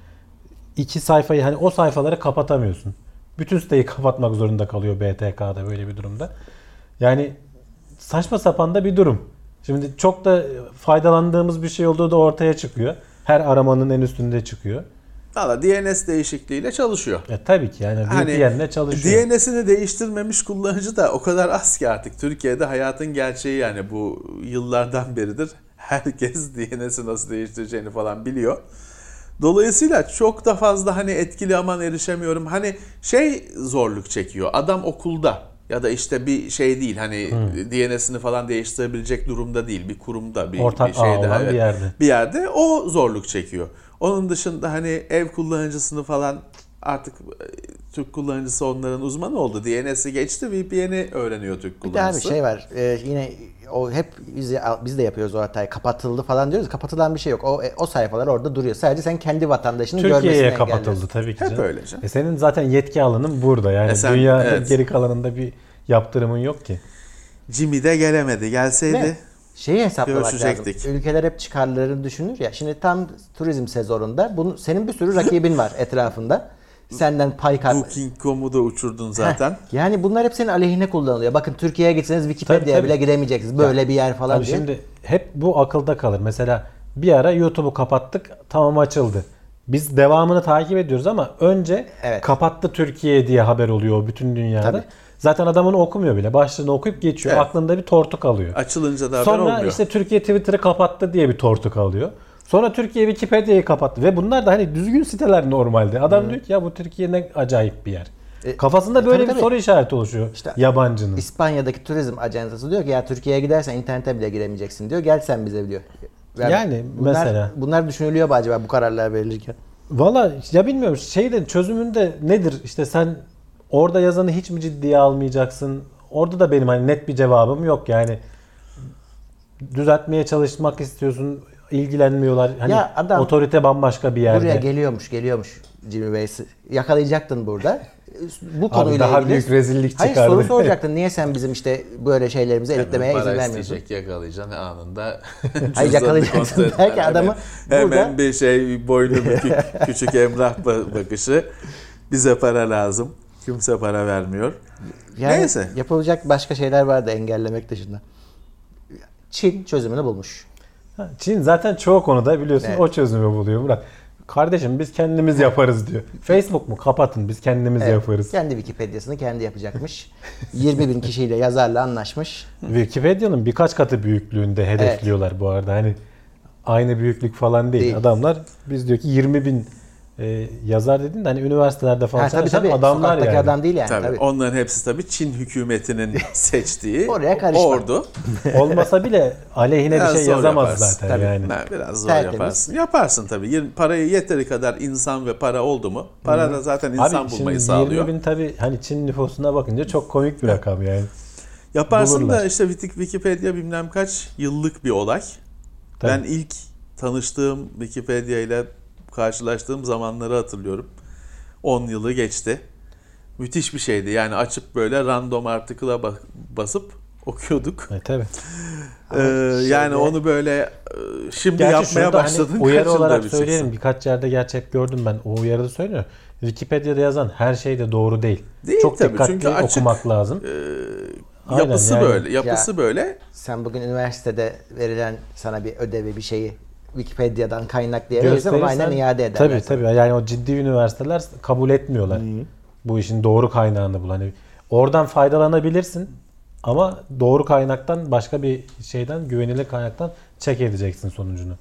iki sayfayı hani o sayfaları kapatamıyorsun. Bütün siteyi kapatmak zorunda kalıyor B T K'da böyle bir durumda. Yani saçma sapan da bir durum. Şimdi çok da faydalandığımız bir şey olduğu da ortaya çıkıyor. Her aramanın en üstünde çıkıyor. Valla D N S değişikliğiyle çalışıyor. E tabii ki yani Hani V P N'le çalışıyor. D N S'ini değiştirmemiş kullanıcı da o kadar az ki artık. Türkiye'de hayatın gerçeği yani bu yıllardan beridir. Herkes D N S'i nasıl değiştireceğini falan biliyor. Dolayısıyla çok da fazla hani etkili aman erişemiyorum. Hani şey zorluk çekiyor. Adam okulda ya da işte bir şey değil hani hmm. D N S'ini falan değiştirebilecek durumda değil. Bir kurumda bir, Ortak bir şeyde. ağ olan evet, bir yerde. Bir yerde o zorluk çekiyor. Onun dışında hani ev kullanıcısını falan artık Türk kullanıcısı onların uzmanı oldu. D N S'i geçti, V P N'i öğreniyor Türk Bir kullanıcısı. daha bir şey var. Ee, yine o hep biz, biz de yapıyoruz o hatayı. Kapatıldı falan diyoruz. Kapatılan bir şey yok. O o sayfalar orada duruyor. Sadece sen kendi vatandaşının görmesini Türkiye'ye engelliyorsun. kapatıldı tabii ki. Hep canım. öyle canım. E senin zaten yetki alanın burada. Yani E sen- dünya evet. geri kalanında bir yaptırımın yok ki. Jimmy de gelemedi. Gelseydi Ne? Şeyi hesaplamak lazım. görüşecektik. Ülkeler hep çıkarlarını düşünür ya. Şimdi tam turizm sezonunda bunu, senin bir sürü rakibin var etrafında. Senden pay kar... Booking nokta com'u da uçurdun zaten. Heh, yani bunlar hep senin aleyhine kullanılıyor. Bakın Türkiye'ye gitseniz Wikipedia'ya Tabii, tabii. bile giremeyeceksiniz. Böyle bir yer falan Tabii diye. şimdi hep bu akılda kalır. Mesela bir ara YouTube'u kapattık, tamam açıldı. Biz devamını takip ediyoruz ama önce Evet. kapattı Türkiye diye haber oluyor bütün dünyada. Tabii. Zaten adam onu okumuyor bile. Başlığını okuyup geçiyor. Evet. Aklında bir tortu kalıyor. Açılınca da haber Sonra olmuyor. işte Türkiye Twitter'ı kapattı diye bir tortu kalıyor. Sonra Türkiye Wikipedia'yı kapattı ve bunlar da hani düzgün siteler normalde. Adam diyor ki ya bu Türkiye ne acayip bir yer. E, Kafasında e, böyle tabii, bir tabii. soru işareti oluşuyor İşte yabancının. İspanya'daki turizm ajantası diyor ki ya Türkiye'ye gidersen internete bile giremeyeceksin diyor. Gel sen bize diyor. Yani bunlar, mesela. Bunlar düşünülüyor mu acaba bu kararlar verilirken? Valla ya bilmiyorum şeyde çözümünde nedir? İşte sen orada yazanı hiç mi ciddiye almayacaksın? Orada da benim hani net bir cevabım yok yani. Düzeltmeye çalışmak istiyorsun, ilgilenmiyorlar. Hani Ya adam otorite bambaşka bir yerde. Buraya geliyormuş, geliyormuş Jimmy Bey. Yakalayacaktın burada. Bu Abi konuyla daha ilgili. büyük rezillik Hayır çıkardı. soru soracaktın. Niye sen bizim işte böyle şeylerimizi editlemeye izin Para vermiyorsun? isteyecek, yakalayacaksın anında. Hayır, yakalayacaksın cüzdanını derken kontrol adamı hemen, burada- hemen bir şey boynu bükük küçük Emrah ba- bakışı. Bize para lazım. Kimse para vermiyor. Yani Neyse. yapılacak başka şeyler vardı engellemek dışında. Çin çözümünü bulmuş. Ha, Çin zaten çoğu konuda biliyorsun Evet. o çözümü buluyor Murat. Kardeşim biz kendimiz yaparız diyor. Facebook mu? Kapatın biz kendimiz Evet, yaparız. kendi Wikipedia'sını kendi yapacakmış. yirmi bin kişiyle yazarla anlaşmış. Wikipedia'nın birkaç katı büyüklüğünde hedefliyorlar bu arada. Hani aynı büyüklük falan değil. Değil. Adamlar biz diyor ki yirmi bin e, yazar dedin de hani üniversitelerde falan Ha, tabii çalışan tabii. adamlar Sokaktaki yani. adam değil yani. Tabii, Tabii. onların hepsi tabii Çin hükümetinin seçtiği Oraya karışma. ordu. Olmasa bile aleyhine Biraz bir şey zor yazamaz yaparsın. zaten Tabii, yani. ha, biraz zor Tertemiz. yaparsın. Yaparsın tabii. Yir- Parayı yeteri kadar insan ve para oldu mu? Para da zaten insan Abi bulmayı şimdi sağlıyor. yirmi bin tabii hani Çin nüfusuna bakınca çok komik bir rakam yani. Yaparsın bulurlar. da işte Wikipedia bilmem kaç yıllık bir olay. Tabii. Ben ilk tanıştığım Wikipedia ile karşılaştığım zamanları hatırlıyorum. on yılı geçti. Müthiş bir şeydi. Yani açıp böyle random article'a basıp okuyorduk. Evet tabii. Ee, yani onu böyle e, şimdi Gerçi yapmaya şurada başladın. Hani uyarı olarak bileceksin. söyleyelim. Birkaç yerde gerçek gördüm ben. O uyarıda söylüyor. Wikipedia'da yazan her şey de doğru değil. Değil Çok tabii, dikkatli çünkü açık, okumak lazım. E, Aynen, yapısı yani. böyle. Yapısı Ya, böyle. Sen bugün üniversitede verilen sana bir ödevi, bir şeyi Wikipedia'dan kaynaklayabilirsin ama aynen iade ederler. Tabii tabii. Yani o ciddi üniversiteler kabul etmiyorlar. Hı. Bu işin doğru kaynağını bul. Hani oradan faydalanabilirsin ama doğru kaynaktan, başka bir şeyden, güvenilir kaynaktan check edeceksin sonucunu.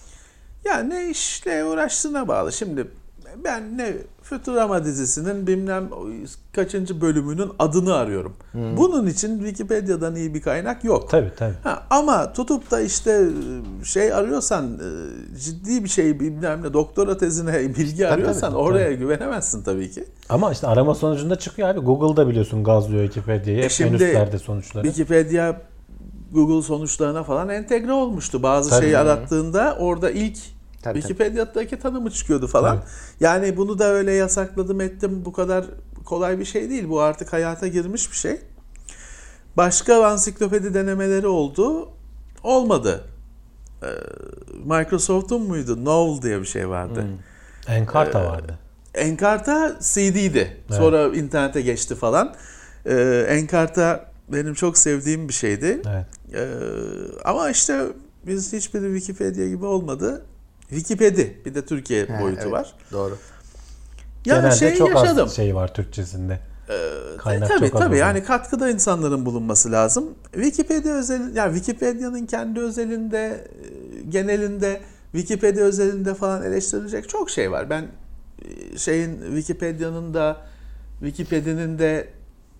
Ya ne işle uğraştığına bağlı. Şimdi ben ne Futurama dizisinin bilmem kaçıncı bölümünün adını arıyorum. Hmm. Bunun için Wikipedia'dan iyi bir kaynak yok. Tabii tabii. Ha, ama tutup da işte şey arıyorsan, ciddi bir şey, bilmem ne, doktora tezine bilgi tabii, arıyorsan tabii, oraya tabii. güvenemezsin tabii ki. Ama işte arama sonucunda çıkıyor abi. Google'da biliyorsun gazlıyor Wikipedia'yı. E şimdi en üstlerde sonuçları. Wikipedia Google sonuçlarına falan entegre olmuştu. Bazı tabii. şeyi arattığında orada ilk tabii, Wikipedia'daki tanımı çıkıyordu falan. Evet. Yani bunu da öyle yasakladım ettim. Bu kadar kolay bir şey değil. Bu artık hayata girmiş bir şey. Başka ansiklopedi denemeleri oldu. Olmadı. Ee, Microsoft'un muydu? Knowl diye bir şey vardı. Hmm. Encarta ee, vardı. Encarta C D'ydi. Evet. Sonra internete geçti falan. Ee, Encarta benim çok sevdiğim bir şeydi. Evet. Ee, ama işte biz hiçbiri Wikipedia gibi olmadı. Wikipedia, bir de Türkiye He, boyutu evet, var. Doğru. Yani genelde şey çok yaşadım. az şey var Türkçesinde. Ee, Kaynak tabii çok tabii az yani katkıda insanların bulunması lazım. Wikipedia özel, yani Wikipedia'nın kendi özelinde, genelinde, Wikipedia özelinde falan eleştirilecek çok şey var. Ben şeyin Wikipedia'nın da Wikipedia'nın de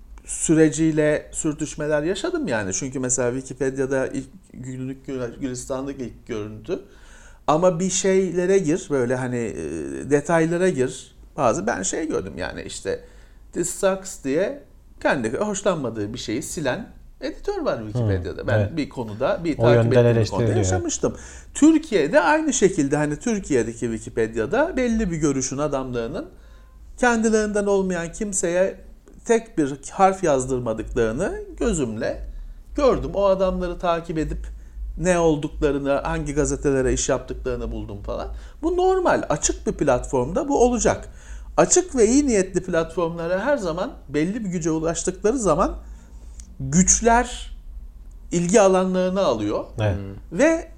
süreciyle sürtüşmeler yaşadım yani. Çünkü mesela Wikipedia'da ilk günlük Gülistan'daki ilk görüntü. Ama bir şeylere gir, böyle hani detaylara gir. Bazı ben şey gördüm yani işte This sucks diye kendi hoşlanmadığı bir şeyi silen editör var Wikipedia'da. Hmm, ben evet. bir konuda bir o takip ettiğim bir konuda yaşamıştım. Evet. Türkiye'de aynı şekilde hani Türkiye'deki Wikipedia'da belli bir görüşün adamlarının kendilerinden olmayan kimseye tek bir harf yazdırmadıklarını gözümle gördüm. O adamları takip edip ne olduklarını, hangi gazetelere iş yaptıklarını buldum falan. Bu normal. Açık bir platformda bu olacak. Açık ve iyi niyetli platformlara her zaman belli bir güce ulaştıkları zaman güçler ilgi alanlarını alıyor. Evet. Ve e,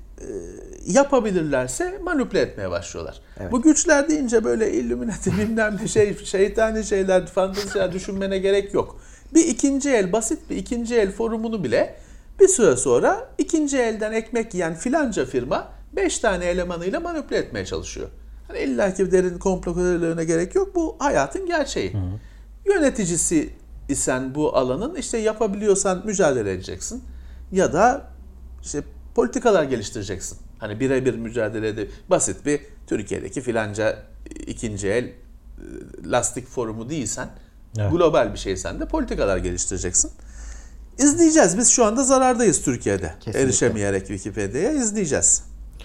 yapabilirlerse manipüle etmeye başlıyorlar. Evet. Bu güçler deyince böyle Illuminati bilmem ne şey, şeytani şeyler, fantezi şeyler düşünmene gerek yok. Bir ikinci el, basit bir ikinci el forumunu bile bir süre sonra ikinci elden ekmek yiyen filanca firma beş tane elemanıyla manipüle etmeye çalışıyor. Hani illa ki derin komplo teorilerine gerek yok. Bu hayatın gerçeği. Hı hı. Yöneticisi isen bu alanın işte yapabiliyorsan mücadele edeceksin. Ya da işte politikalar geliştireceksin. Hani birebir mücadele edip basit bir Türkiye'deki filanca ikinci el lastik forumu değilsen, evet. global bir şeysen de politikalar geliştireceksin. İzleyeceğiz. Biz şu anda zarardayız Türkiye'de. Kesinlikle. Erişemeyerek Wikipedia'ya izleyeceğiz.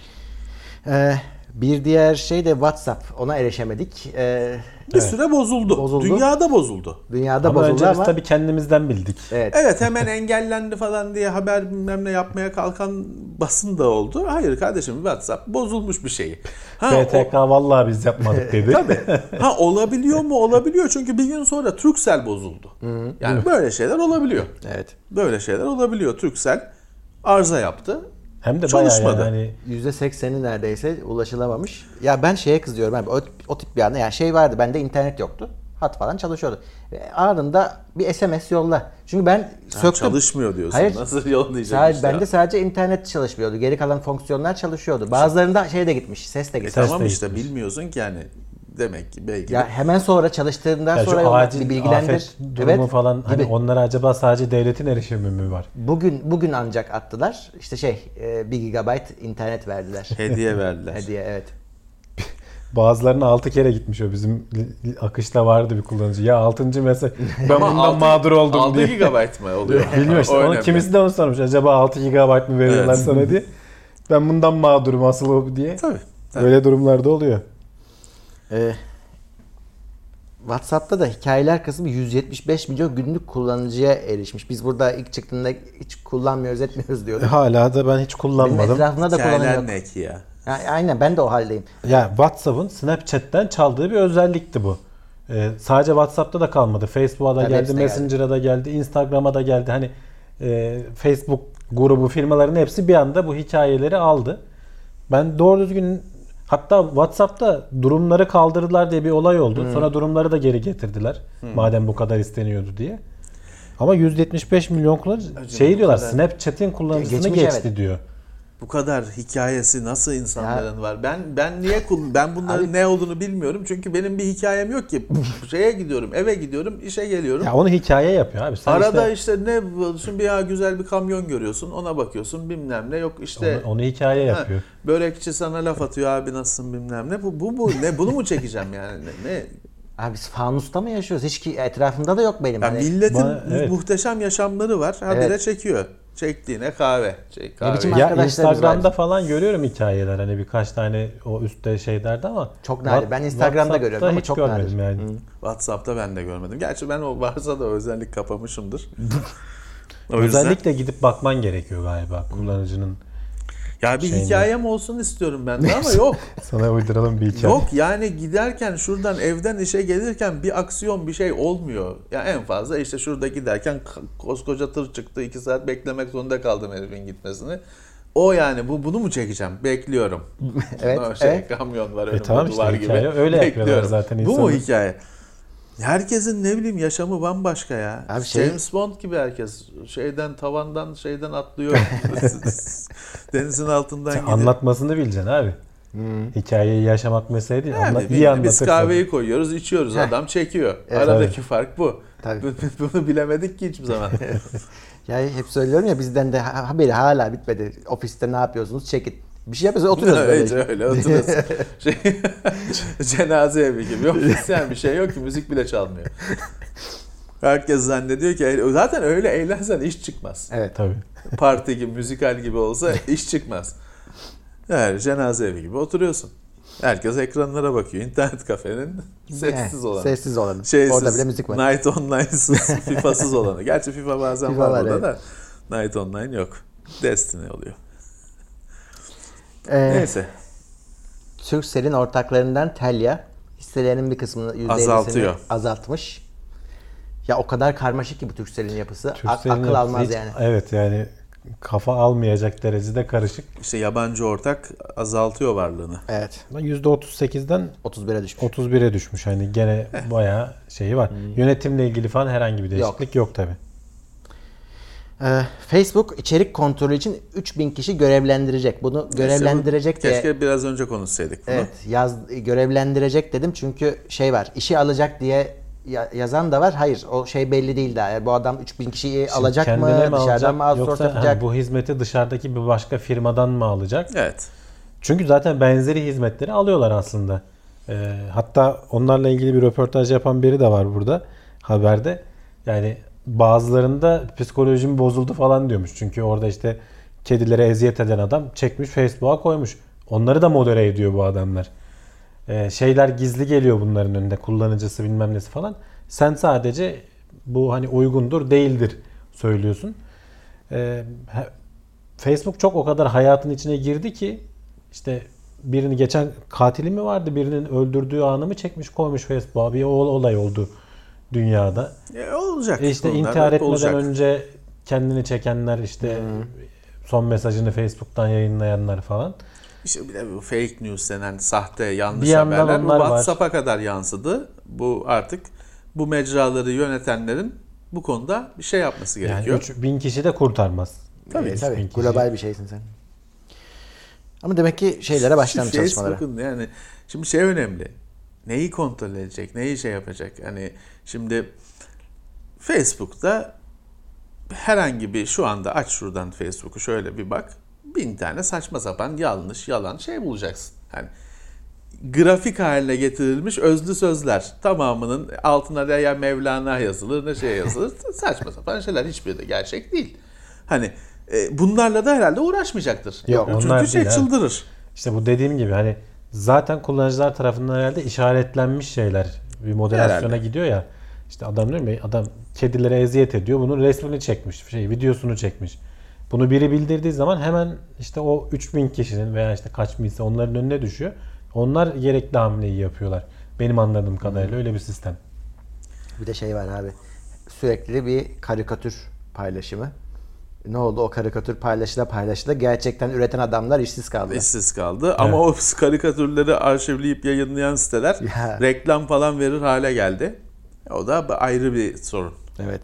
Ee, bir diğer şey de WhatsApp. Ona erişemedik. Ee, bir evet. süre bozuldu. bozuldu. Dünyada bozuldu. Dünyada ama bozuldu önce ama. Biz tabii kendimizden bildik. Evet. evet hemen engellendi falan diye haber bilmem ne yapmaya kalkan basın da oldu. Hayır kardeşim, WhatsApp bozulmuş bir şey. Ha, B T K o... vallahi biz yapmadık dedi. Tabii. Ha olabiliyor mu? Olabiliyor. Çünkü bir gün sonra Turkcell bozuldu. Hı-hı. Yani böyle şeyler olabiliyor. Evet. Böyle şeyler olabiliyor. Turkcell arıza yaptı. Hem de çalışmadı. Yani hani yüzde sekseni neredeyse ulaşılamamış. Ya ben şeye kızıyorum abi. O, o tip bir anda yani şey vardı. Bende internet yoktu. Hat falan çalışıyordu. E, anında bir S M S yolla. Çünkü ben söktüm. Ha, çalışmıyor diyorsun. Hayır, nasıl yollayacak sadece, işte bende ya. Sadece internet çalışmıyordu. Geri kalan fonksiyonlar çalışıyordu. Bazılarında şey de gitmiş. Ses de gitmiş. E, tamam işte gitmiş. Bilmiyorsun ki yani. Demek ki belki. Ya hemen sonra çalıştığından ya sonra acil bir bilgilendir. Afet durumu evet, falan hani gibi. Onlara acaba sadece devletin erişimi mi var? Bugün bugün ancak attılar. İşte şey bir gigabayt internet verdiler. Hediye verdiler. Hediye evet. Bazılarına altı kere gitmiş o. Bizim akışta vardı bir kullanıcı. Ya altıncı mesaj ben bundan altı, mağdur oldum altı diye. altı gigabayt mı oluyor? Bilmiyorum işte. Onu, kimisi de onu sormuş. Acaba altı gigabayt mı veriyorlar evet. sana diye. Ben bundan mağdurum asıl o diye. Tabii. tabii. Böyle durumlarda oluyor. Ee, WhatsApp'ta da hikayeler kısmı yüz yetmiş beş milyon günlük kullanıcıya erişmiş. Biz burada ilk çıktığında hiç kullanmıyoruz etmiyoruz diyorduk. Hala da ben hiç Benim kullanmadım. etrafımda da kullanan Hikayeler yok. ne ki ya? Ya, aynen ben de o haldeyim. Ya WhatsApp'ın Snapchat'ten çaldığı bir özellikti bu. Ee, sadece WhatsApp'ta da kalmadı. Facebook'a da Tabii geldi, hepsine Messenger'a da geldi, Instagram'a da geldi. Hani e, Facebook grubu firmaların hepsi bir anda bu hikayeleri aldı. Ben doğru düzgün hatta WhatsApp'ta durumları kaldırdılar diye bir olay oldu. Hmm. Sonra durumları da geri getirdiler. Madem bu kadar isteniyordu diye. Ama yüz yetmiş beş milyon kullanıcı şey bu diyorlar kadar. Snapchat'in kullanıcısını Geçmiş, geçti evet. diyor. Bu kadar hikayesi nasıl insanların var? Ben ben niye kul- ben bunların ne olduğunu bilmiyorum. Çünkü benim bir hikayem yok ki. Şeye gidiyorum, eve gidiyorum, işe geliyorum. Ya onu hikaye yapıyor abi. Sen Arada işte, işte, ne şimdi bir ya güzel bir kamyon görüyorsun, ona bakıyorsun bilmem ne yok işte. onu, onu hikaye Ha, yapıyor. börekçi sana laf atıyor abi nasılsın bilmem ne. Bu bu bu ne bunu mu çekeceğim yani ne? ne? Abi biz fanusta mı yaşıyoruz? Hiç ki etrafımda da yok benim. Ya Hani milletin Bana- evet. muhteşem yaşamları var. Habire Evet. çekiyor. Çektiğine kahve. Çek, kahve. biçim Ya arkadaşlarımız Instagram'da var. falan görüyorum hikayeler hani birkaç tane o üstte şeylerde ama Çok nadir. Ben Instagram'da WhatsApp'ta görüyorum ama hiç çok görmedim nadir. yani. WhatsApp'ta ben de görmedim. Gerçi ben o varsa da özellik kapamışımdır. O yüzden Özellikle gidip bakman gerekiyor galiba kullanıcının. ya bir şeyinde. hikayem olsun istiyorum ben de ama yok. Sana uyduralım bir hikaye. Yok yani giderken şuradan evden işe gelirken bir aksiyon bir şey olmuyor. Ya en fazla işte şurada giderken k- koskoca tır çıktı. iki saat beklemek zorunda kaldım herifin gitmesini. O yani bu bunu mu çekeceğim? Bekliyorum. Evet, O şey, evet. kamyon var E önümde tamam işte duvar hikaye gibi. öyle yapıyorlar Bekliyorum. zaten Bu mu insanlar. hikaye? Herkesin ne bileyim yaşamı bambaşka ya. Abi şey- James Bond gibi herkes. Şeyden tavandan şeyden atlıyor. Denizin altından Sen gidiyor. anlatmasını bileceksin abi. Hikayeyi yaşamak mesele değil. Yani Anlat, biz- iyi biz anlatırsın. kahveyi koyuyoruz, içiyoruz. Heh. Adam çekiyor. Evet. Aradaki fark bu. Tabii. Bunu bilemedik ki hiçbir zaman. Ya hep söylüyorum ya bizden de ha- haberi hala bitmedi. Ofiste ne yapıyorsunuz? Çekin. Bir şey yapıyoruz oturuyoruz öyle, böyle. öyle oturuyoruz. Şey, cenaze evi gibi. Yok yani bir şey yok ki müzik bile çalmıyor. Herkes zannediyor ki zaten öyle eğlensen iş çıkmaz. Evet. Tabii. Parti gibi, müzikal gibi olsa iş çıkmaz. Yani cenaze evi gibi oturuyorsun. Herkes ekranlara bakıyor. İnternet kafenin sessiz Eh, olanı. Sessiz olanı. Şeysiz, Orada bile müzik var. Night Online'sız, FIFA'sız olanı. Gerçi FIFA bazen FIFA var var, burada da Night Online yok. Destiny oluyor. Ee, Neyse. Turkcell'in ortaklarından Telia hisselerinin bir kısmını yüzde ellisini Azaltıyor. azaltmış. Ya o kadar karmaşık ki bu Turkcell'in yapısı. Ak- Turkcell'in akıl yapısı almaz hiç- yani. Evet yani kafa almayacak derecede karışık. İşte yabancı ortak azaltıyor varlığını. Evet. yüzde otuz sekizden otuz bire düşmüş. otuz bire düşmüş. Hani gene bayağı şeyi var. Yönetimle ilgili falan herhangi bir değişiklik yok, tabi. Ee, Facebook içerik kontrolü için üç bin kişi görevlendirecek. Bunu görevlendirecek İşte bu- diye Keşke biraz önce konuşsaydık bunu. evet yaz görevlendirecek dedim çünkü şey var. İşi alacak diye ya- yazan da var. Hayır, o şey belli değil daha. Yani bu adam üç bin kişiyi Şimdi alacak mı? kendine mi Dışarıdan alacak, mı outsource yoksa yapacak? hani bu hizmeti dışarıdaki bir başka firmadan mı alacak? Evet. Çünkü zaten benzeri hizmetleri alıyorlar aslında. Ee, hatta onlarla ilgili bir röportaj yapan biri de var burada haberde. Yani bazılarında psikolojim bozuldu falan diyormuş. Çünkü orada işte kedilere eziyet eden adam çekmiş Facebook'a koymuş. Onları da modere ediyor bu adamlar. Ee, şeyler gizli geliyor bunların önünde. Kullanıcısı bilmem nesi falan. Sen sadece bu hani uygundur değildir söylüyorsun. Ee, he- Facebook çok o kadar hayatın içine girdi ki işte birini geçen katili mi vardı, birinin öldürdüğü anı mı çekmiş koymuş Facebook'a, bir ol- olay oldu dünyada. E, olacak. E işte Bunlar intihar hep etmeden olacak. önce kendini çekenler, işte son mesajını Facebook'tan yayınlayanlar falan. İşte bir de bu fake news denen sahte yanlış Bir yandan haberler bu onlar var. WhatsApp'a kadar yansıdı. Bu artık bu mecraları yönetenlerin bu konuda bir şey yapması Yani gerekiyor. üç bin kişi de kurtarmaz. Tabii üç tabii. bin kişi. Global bir şeysin sen. Ama demek ki şeylere başlanmış Şu çalışmalara. Facebook'un yani şimdi şey önemli. Neyi kontrol edecek? Neyi şey yapacak? Hani şimdi Facebook'ta herhangi bir şu anda aç şuradan Facebook'u şöyle bir bak. Bin tane saçma sapan yanlış yalan şey bulacaksın. Hani grafik haline getirilmiş özlü sözler. Tamamının altına da ya Mevlana yazılır ne şey yazılır. Saçma sapan şeyler, hiçbiri de gerçek değil. Hani e, bunlarla da herhalde uğraşmayacaktır. Yok, Çünkü onlar şey değil abi. çıldırır. İşte bu dediğim gibi hani zaten kullanıcılar tarafından herhalde işaretlenmiş şeyler bir moderasyona Herhalde. gidiyor ya. İşte adam diyor ya, adam kedilere eziyet ediyor. Bunun resmini çekmiş, şey videosunu çekmiş. Bunu biri bildirdiği zaman hemen işte o üç bin kişinin veya işte kaç binse onların önüne düşüyor. Onlar gerekli hamleyi yapıyorlar. Benim anladığım kadarıyla öyle bir sistem. Bir de şey var abi. Sürekli bir karikatür paylaşımı. Ne oldu? O karikatür paylaşıla paylaşıla gerçekten üreten adamlar işsiz kaldı. İşsiz kaldı. Ama o karikatürleri arşivleyip yayınlayan siteler Ya. reklam falan verir hale geldi. O da ayrı bir sorun. Evet.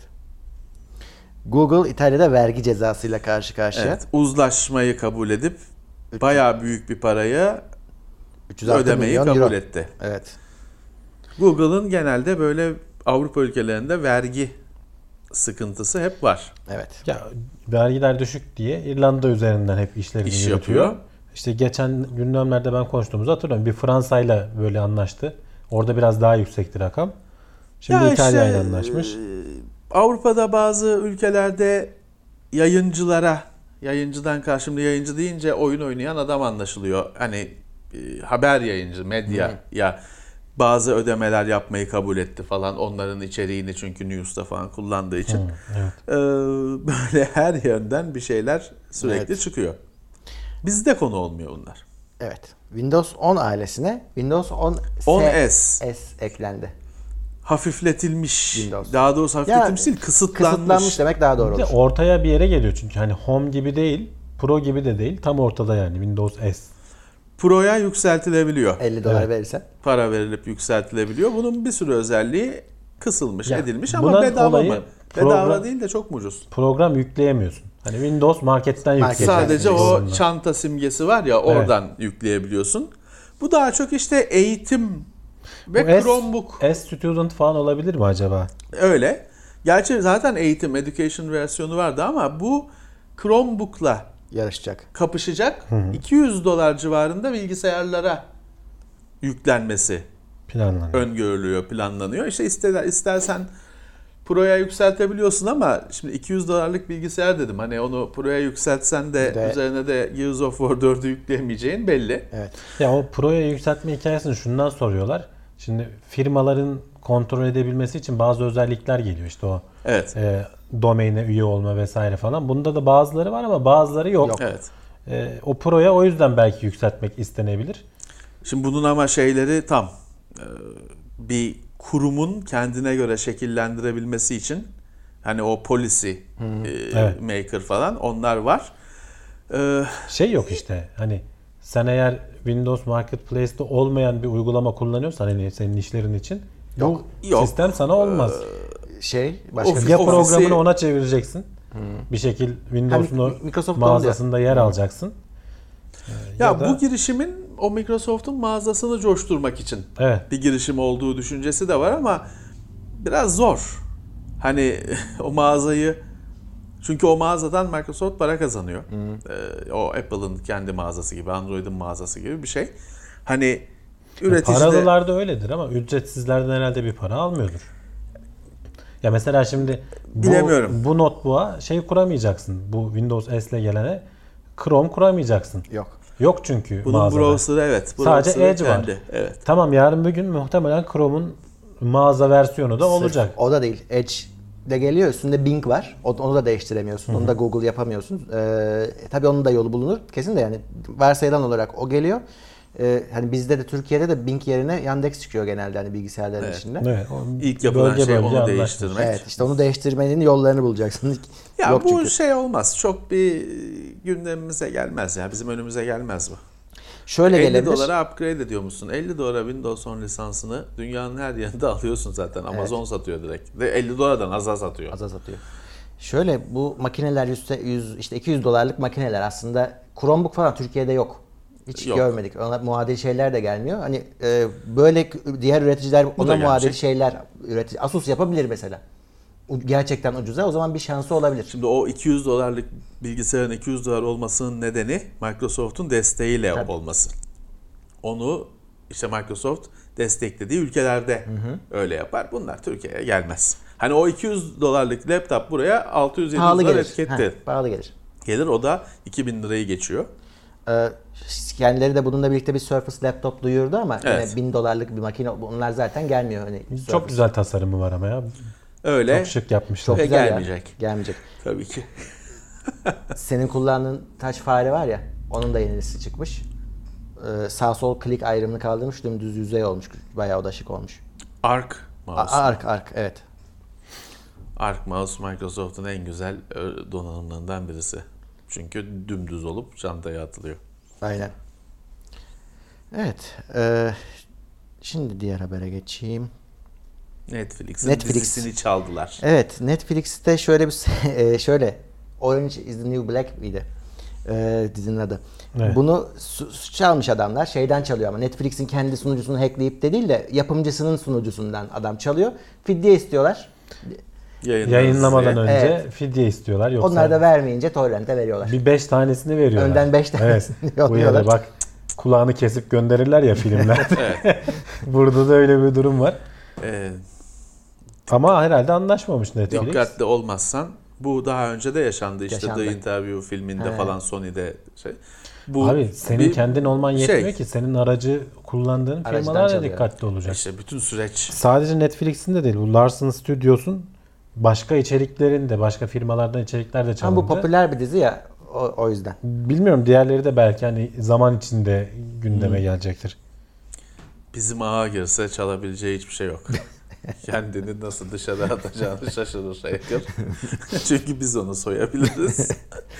Google İtalya'da vergi cezasıyla karşı karşıya. Evet, uzlaşmayı kabul edip bayağı büyük bir parayı üç yüz altı ödemeyi milyon kabul euro. etti. Evet. Google'ın genelde böyle Avrupa ülkelerinde vergi sıkıntısı hep var. Evet. Ya vergiler düşük diye İrlanda üzerinden hep işlerini İş yürütüyor. yapıyor. İşte geçen gündemlerde ben konuştuğumuzu hatırlıyorum. Bir Fransa'yla böyle anlaştı. Orada biraz daha yüksekti rakam. Şimdi Ya İtalya ile işte, anlaşmış. e, Avrupa'da bazı ülkelerde yayıncılara, yayıncıdan karşımda yayıncı deyince oyun oynayan adam anlaşılıyor. Hani e, haber yayıncı, medya ya bazı ödemeler yapmayı kabul etti falan. Onların içeriğini çünkü news'ta falan kullandığı için. Hı, evet. E, böyle her yönden bir şeyler sürekli Evet. çıkıyor. Bizde konu olmuyor bunlar. Evet. Windows on ailesine Windows on on S, S. S eklendi. Hafifletilmiş. Windows. Daha doğrusu hafifletilmiş Ya, değil, kısıtlanmış. Kısıtlanmış demek daha doğru Bir de olur. ortaya bir yere geliyor çünkü hani Home gibi değil, Pro gibi de değil. Tam ortada yani Windows S. Pro'ya yükseltilebiliyor. elli dolar Evet. verirsen. Para verilip yükseltilebiliyor. Bunun bir sürü özelliği kısılmış, Ya, edilmiş ama bunun bedava olayı mı? Bedava program- değil de çok mu ucuz? Program yükleyemiyorsun. Hani Windows marketten Market yükleyeceksin. Sadece o Aslında. çanta simgesi var ya oradan yükleyebiliyorsun. Bu daha çok işte eğitim ve Bu S- Chromebook S Student falan olabilir mi acaba? öyle. Gerçi zaten eğitim, education versiyonu vardı ama bu Chromebook'la Yarışacak. kapışacak iki yüz dolar civarında bilgisayarlara yüklenmesi Planlanıyor. öngörülüyor, planlanıyor. İşte ister, istersen Pro'ya yükseltebiliyorsun ama şimdi iki yüz dolarlık bilgisayar dedim. Hani onu Pro'ya yükseltsen de, Bir de- üzerine de Gears of War dördü yükleyemeyeceğin belli. Evet. Ya o Pro'ya yükseltme hikayesini şundan soruyorlar. Şimdi firmaların kontrol edebilmesi için bazı özellikler geliyor. İşte o Evet. e, domaine üye olma vesaire falan. Bunda da bazıları var ama bazıları yok. Yok. Evet. E, o Pro'ya o yüzden belki yükseltmek istenebilir. Şimdi bunun ama şeyleri tam Ee, bir kurumun kendine göre şekillendirebilmesi için hani o policy e, Evet. maker falan onlar var. Ee, Şey yok işte hani sen eğer Windows Marketplace'te olmayan bir uygulama kullanıyorsan hani senin işlerin için Yok. bu Yok. sistem sana olmaz. Şey başka Of- bir Ya ofisi- programını ona çevireceksin. Bir şekil Windows'un Hem o Microsoft mağazasında yer alacaksın. ya ya da- bu girişimin o Microsoft'un mağazasını coşturmak için Evet. bir girişim olduğu düşüncesi de var ama biraz zor. Hani o mağazayı çünkü o mağazadan Microsoft para kazanıyor. Ee, o Apple'ın kendi mağazası gibi, Android'in mağazası gibi bir şey. Hani üretici de Paralılar da öyledir ama ücretsizlerden herhalde bir para almıyordur. Ya mesela şimdi bu, Bilemiyorum. bu notebook'a şey kuramayacaksın. Bu Windows S ile gelene Chrome kuramayacaksın. yok. Yok çünkü bunun mağazada. browser'ı evet. Sadece browser'ı Edge var. kendi, Evet. Tamam yarın bir gün muhtemelen Chrome'un mağaza versiyonu da olacak. Sırf o da değil. Edge de geliyor. Üstünde Bing var. O- Onu da değiştiremiyorsun. Onu da Google yapamıyorsun. Ee, tabii onun da yolu bulunur. Kesin de yani varsayılan olarak o geliyor. Ee, hani bizde de Türkiye'de de Bing yerine Yandex çıkıyor genelde hani bilgisayarların Evet. içinde. Evet, o İlk yapılan bölge şey bölge onu anlaşma. değiştirmek. Evet işte onu değiştirmenin yollarını bulacaksın. Ya Yok bu çünkü. şey olmaz. Çok bir gündemimize gelmez ya. Bizim önümüze gelmez bu. Şöyle elli gelebilir. dolara upgrade ediyor musun? elli dolara Windows on lisansını dünyanın her yerinde alıyorsun zaten. Amazon satıyor direkt. Ve elli dolardan aza satıyor. Az az atıyor. Şöyle bu makineler yüz, yüz işte iki yüz dolarlık makineler aslında Chromebook falan Türkiye'de yok. Hiç Yok. görmedik. Ona muadil şeyler de gelmiyor. Hani e, böyle diğer üreticiler da ona muadil gelecek. şeyler üretici Asus yapabilir mesela. U- Gerçekten ucuza o zaman bir şansı olabilir. Şimdi o iki yüz dolarlık bilgisayarın iki yüz dolar olmasının nedeni Microsoft'un desteğiyle Tabii. olması. Onu işte Microsoft desteklediği ülkelerde öyle yapar. Bunlar Türkiye'ye gelmez. Hani o iki yüz dolarlık laptop buraya altı yüz yedi yüz Pahalı dolar gelir. etikette Heh, pahalı gelir. gelir. O da iki bin lirayı geçiyor. Ee, kendileri de bununla birlikte bir Surface laptop duyurdu ama Evet. yine bin dolarlık bir makine, bunlar zaten gelmiyor. Hani Surface. Çok güzel tasarımı var ama ya. Öyle. Çok şık yapmışlar. Ve Güzel ya. gelmeyecek. Gelmeyecek. Tabii ki. Senin kullandığın taş fare var ya, onun da yenisi çıkmış. Ee, sağ sol klik ayrımını kaldırmış, dümdüz yüzey olmuş. Bayağı o da şık olmuş. Arc A- mouse. ark ark evet. Arc mouse Microsoft'un en güzel e, donanımlarından birisi. Çünkü dümdüz olup çantaya atılıyor. Aynen. Evet. E, şimdi diğer habere geçeyim. Netflix'in Netflix. dizisini çaldılar. Evet, Netflix'te şöyle bir e, şöyle Orange is the New Black miydi? E, dizinin adı. Evet. Bunu su- çalmış adamlar. Şeyden çalıyor ama Netflix'in kendi sunucusunu hackleyip de değil de yapımcısının sunucusundan adam çalıyor. Fidye istiyorlar. Yayınlamadan önce Evet. fidye istiyorlar. Yoksa Onlar da vermeyince torrente veriyorlar. bir beş tanesini veriyorlar. Önden beş tanesini evet. yolluyorlar. Bu ya da bak kulağını kesip gönderirler ya filmlerde. Burada da öyle bir durum var. Ee, Ama herhalde anlaşmamış Netflix. dikkatli olmazsan bu daha önce de yaşandı. İşte Yaşandı. The Interview filminde He. falan Sony'de şey. Bu Abi senin bir kendin olman yetmiyor şey. ki. Senin aracı kullandığın Aracıdan firmalar da çalıyor. dikkatli olacak. İşte bütün süreç. Sadece Netflix'in de değil. Bu Larson Studios'un başka içeriklerin de, başka firmalardan içerikler de Ama çalındı. bu popüler bir dizi ya, o, o yüzden. Bilmiyorum, diğerleri de belki hani zaman içinde gündeme gelecektir. Bizim ağa girse çalabileceği hiçbir şey yok. Kendini nasıl dışarı atacağını şaşırır Hacker. Çünkü biz onu soyabiliriz.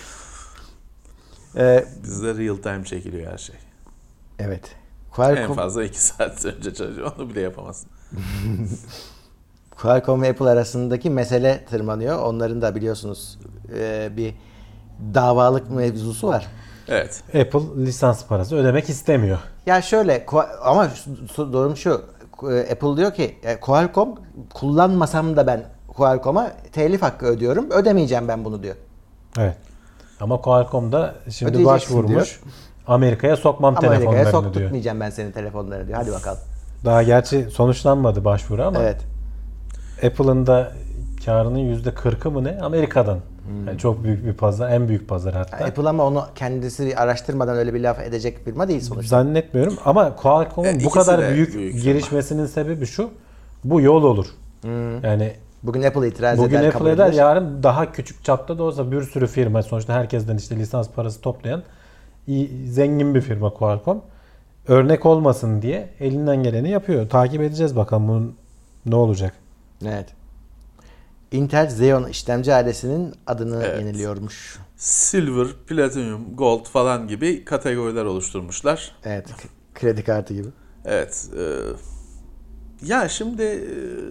Ee, Bizde real time çekiliyor her şey. evet. En Qualcomm, fazla iki saat önce çalışıyor. Onu bile yapamazsın. Qualcomm ve Apple arasındaki mesele tırmanıyor. Onların da biliyorsunuz e, bir davalık mevzusu var. Evet. Apple lisans parası ödemek istemiyor. Ya şöyle Qua- ama şu- şu- durum şu. e, Apple diyor ki e, Qualcomm kullanmasam da ben Qualcomm'a telif hakkı ödüyorum. Ödemeyeceğim ben bunu diyor. Evet. Ama Qualcomm da şimdi Ödeyeceksin başvurmuş. diyor. Amerika'ya sokmam Amerika'ya telefonlarını diyor. sokturtmayacağım ben senin telefonlarını diyor. Hadi bakalım. Daha gerçi sonuçlanmadı başvuru ama Evet. Apple'ın da karının yüzde kırkı mı ne? Amerika'dan. Hmm. Yani çok büyük bir pazar, en büyük pazar hatta. Apple ama onu kendisi bir araştırmadan öyle bir laf edecek firma değil sonuçta. Zannetmiyorum ama Qualcomm'un E, bu ikisi kadar de büyük, büyük firma. gelişmesinin sebebi şu. Bu yol olur. Yani Bugün Apple itiraz bugün eder, Apple kabul eder, edilir. yarın daha küçük çapta da olsa bir sürü firma, sonuçta herkesten işte lisans parası toplayan iyi, zengin bir firma Qualcomm. Örnek olmasın diye elinden geleni yapıyor. Takip edeceğiz bakalım bunun ne olacak. Evet. Intel Xeon işlemci ailesinin adını Evet. yeniliyormuş. Silver, Platinum, Gold falan gibi kategoriler oluşturmuşlar. Evet. k- Kredi kartı gibi. Evet. E, ya şimdi e,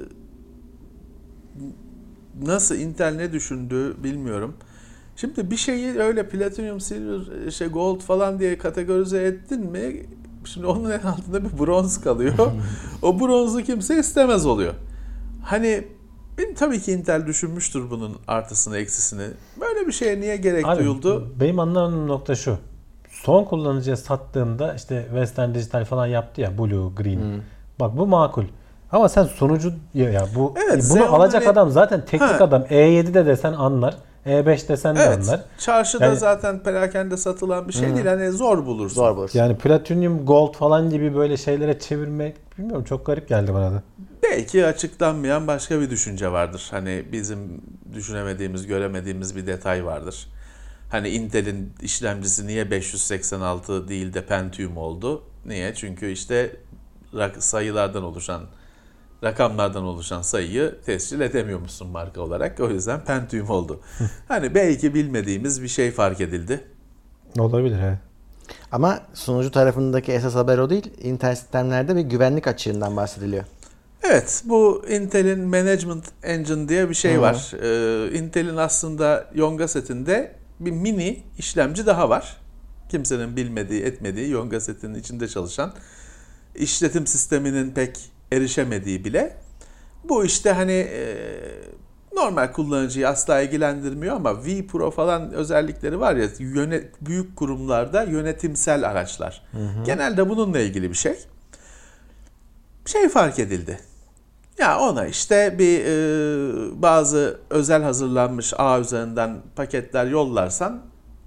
nasıl Intel ne düşündü bilmiyorum. Şimdi bir şeyi öyle Platinum, Silver, işte Gold falan diye kategorize ettin mi? Şimdi onun en altında bir bronz kalıyor. O bronzu kimse istemez oluyor. Hani benim tabii ki Intel düşünmüştür bunun artısını, eksisini. Böyle bir şeye niye gerek Abi, duyuldu? benim anlamadığım nokta şu. Son kullanıcıya sattığında işte Western Digital falan yaptı ya, Blue, Green. Bak bu makul. Ama sen sunucu ya, ya bu Evet, bunu Xeon alacak hani- adam zaten teknik Ha. adam. E yedide desen anlar. E beş desen de Evet. anlar. Çarşıda Yani- zaten perakende satılan bir şey değil. Hani zor bulursun. Zor bulursun. Yani Platinum, Gold falan gibi böyle şeylere çevirmek bilmiyorum, çok garip geldi bana da. Belki açıklanmayan başka bir düşünce vardır. Hani bizim düşünemediğimiz, göremediğimiz bir detay vardır. Hani Intel'in işlemcisi niye beş yüz seksen altı değil de Pentium oldu? Niye? Çünkü işte rak- sayılardan oluşan, rakamlardan oluşan sayıyı tescil edemiyormuşsun marka olarak. O yüzden Pentium oldu. Hani belki bilmediğimiz bir şey fark edildi. Olabilir he. Ama sunucu tarafındaki esas haber o değil. Intel sistemlerde bir güvenlik açığından bahsediliyor. Evet, bu Intel'in Management Engine diye bir şey var. Ee, Intel'in aslında Yonga setinde bir mini işlemci daha var. Kimsenin bilmediği, etmediği, Yonga setinin içinde çalışan, işletim sisteminin pek erişemediği bile. Bu işte hani e, normal kullanıcıyı asla ilgilendirmiyor ama vPro falan özellikleri var ya, yönet, büyük kurumlarda yönetimsel araçlar. Genelde bununla ilgili bir şey. Şey fark edildi. Ya ona işte bir e, bazı özel hazırlanmış ağ üzerinden paketler yollarsan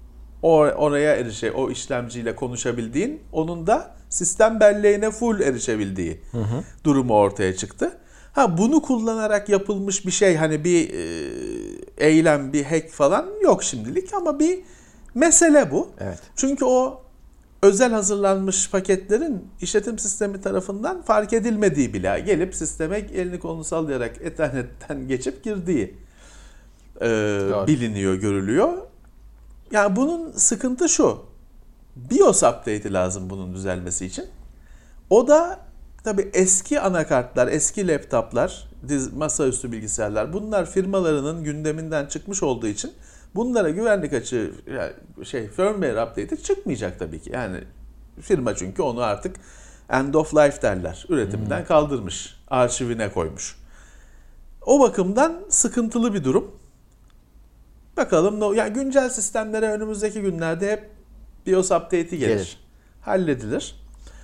oraya erişe, o işlemciyle konuşabildiğin, onun da sistem belleğine full erişebildiği hı hı. durumu ortaya çıktı. Ha bunu kullanarak yapılmış bir şey, hani bir e, eylem, bir hack falan yok şimdilik ama bir mesele bu. Evet. Çünkü o özel hazırlanmış paketlerin işletim sistemi tarafından fark edilmediği bile, gelip sisteme elini kolunu sallayarak ethernetten geçip girdiği e, biliniyor, görülüyor. Yani bunun sıkıntı şu, BIOS update'i lazım bunun düzelmesi için. O da tabii eski anakartlar, eski laptoplar, masaüstü bilgisayarlar, bunlar firmalarının gündeminden çıkmış olduğu için bunlara güvenlik açığı, yani şey firmware update'i çıkmayacak tabii ki. Yani firma çünkü onu artık end of life derler. Üretimden hmm. kaldırmış, arşivine koymuş. O bakımdan sıkıntılı bir durum. Bakalım, yani güncel sistemlere önümüzdeki günlerde hep BIOS update'i gelir. gelir. Halledilir.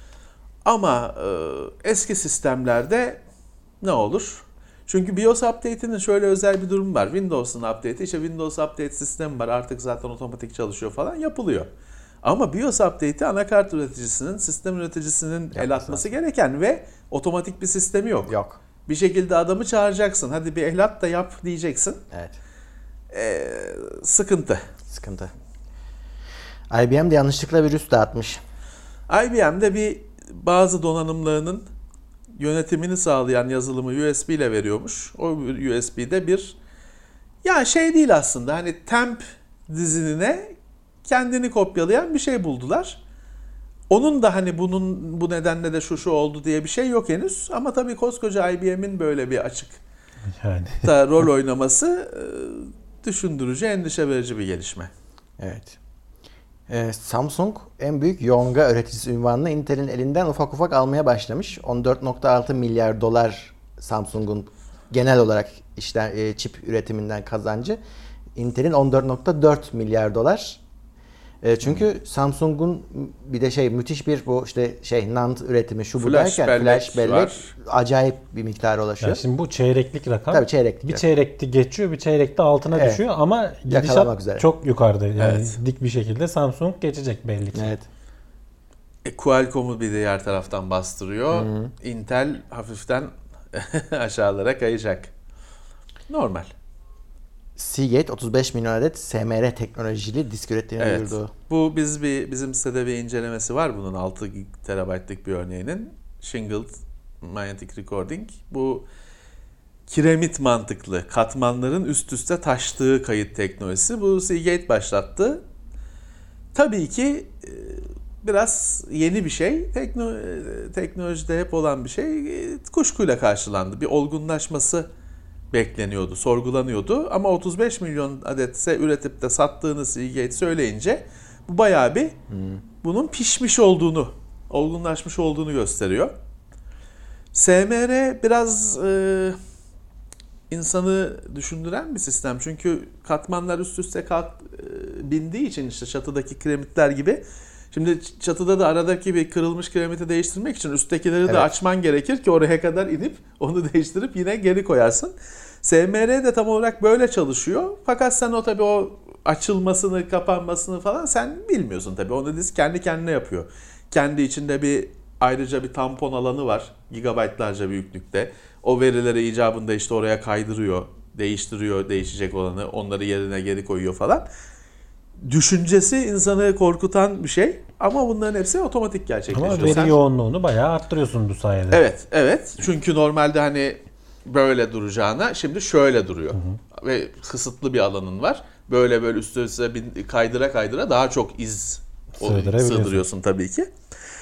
Ama e, eski sistemlerde ne olur? Çünkü BIOS update'inin şöyle özel bir durum var. Windows'un update'i, işte Windows Update sistemi var. Artık zaten otomatik çalışıyor falan, yapılıyor. Ama BIOS update'i anakart üreticisinin, sistem üreticisinin Yapması. el atması gereken ve otomatik bir sistemi yok. Yok. Bir şekilde adamı çağıracaksın. Hadi bir el at da yap diyeceksin. Evet. Ee, sıkıntı. Sıkıntı. I B M de yanlışlıkla virüs dağıtmış. I B M'de bir bazı donanımlarının yönetimini sağlayan yazılımı U S B ile veriyormuş. O U S B'de bir, yani şey değil aslında, hani temp dizinine kendini kopyalayan bir şey buldular. Onun da hani bunun bu nedenle de şu şu oldu diye bir şey yok henüz. Ama tabii koskoca I B M'in böyle bir açık yani. da rol oynaması düşündürücü, endişe verici bir gelişme. Evet. Ee, Samsung en büyük yonga üreticisi unvanını Intel'in elinden ufak ufak almaya başlamış. on dört nokta altı milyar dolar Samsung'un genel olarak işte e, çip üretiminden kazancı. Intel'in on dört nokta dört milyar dolar. E, çünkü hmm. Samsung'un bir de şey müthiş bir bu işte şey NAND üretimi şu bu derken bellek flash bellek var. Acayip bir miktara ulaşıyor. Yani şimdi bu çeyreklik rakam. Tabii çeyreklik. Bir çeyrekte geçiyor, bir çeyrekte altına evet. düşüyor ama gidişat çok yukarıda. Yani evet. dik bir şekilde Samsung geçecek belli ki. Evet. E, Qualcomm'u bir diğer taraftan bastırıyor. Hmm. Intel hafiften aşağılara kayacak. Normal. Seagate otuz beş milyon adet S M R teknolojili disk ürettiğini evet. duyurdu. Bu biz bir bizim sitede bir incelemesi var bunun altı terabaytlık bir örneğinin. Shingled Magnetic Recording. Bu kiremit mantıklı katmanların üst üste taştığı kayıt teknolojisi. Bu Seagate başlattı. Tabii ki biraz yeni bir şey. Tekno, teknolojide hep olan bir şey. Kuşkuyla karşılandı. Bir olgunlaşması bekleniyordu, sorgulanıyordu ama otuz beş milyon adetse üretip de sattığını Seagate söyleyince bu bayağı bir hmm. bunun pişmiş olduğunu, olgunlaşmış olduğunu gösteriyor. S M R biraz e, insanı düşündüren bir sistem çünkü katmanlar üst üste kalk, e, bindiği için işte çatıdaki kiremitler gibi. Şimdi çatıda da aradaki bir kırılmış kiremiti değiştirmek için üsttekileri evet. de açman gerekir ki oraya kadar inip onu değiştirip yine geri koyarsın. S M R de tam olarak böyle çalışıyor. Fakat sen o tabii o açılmasını, kapanmasını falan sen bilmiyorsun tabii. Onu disk kendi kendine yapıyor. Kendi içinde bir ayrıca bir tampon alanı var. Gigabaytlarca büyüklükte. O verileri icabında işte oraya kaydırıyor, değiştiriyor değişecek olanı. Onları yerine geri koyuyor falan. Düşüncesi insanı korkutan bir şey ama bunların hepsi otomatik gerçekleşiyor. Ama veri Sen... yoğunluğunu bayağı arttırıyorsun bu sayede. Evet, evet. Çünkü normalde hani böyle duracağına şimdi şöyle duruyor. Hı hı. Ve kısıtlı bir alanın var. Böyle böyle üstü üste kaydıra kaydıra daha çok iz sığdırıyorsun tabii ki.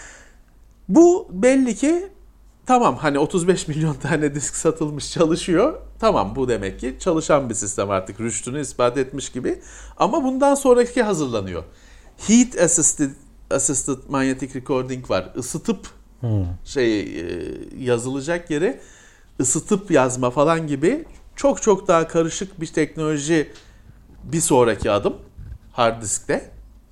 Bu belli ki tamam hani otuz beş milyon tane disk satılmış çalışıyor. Tamam bu demek ki çalışan bir sistem artık rüştünü ispat etmiş gibi. Ama bundan sonraki hazırlanıyor. Heat Assisted, assisted Magnetic Recording var. Isıtıp hmm. şey yazılacak yeri ısıtıp yazma falan gibi çok çok daha karışık bir teknoloji bir sonraki adım hard diskte.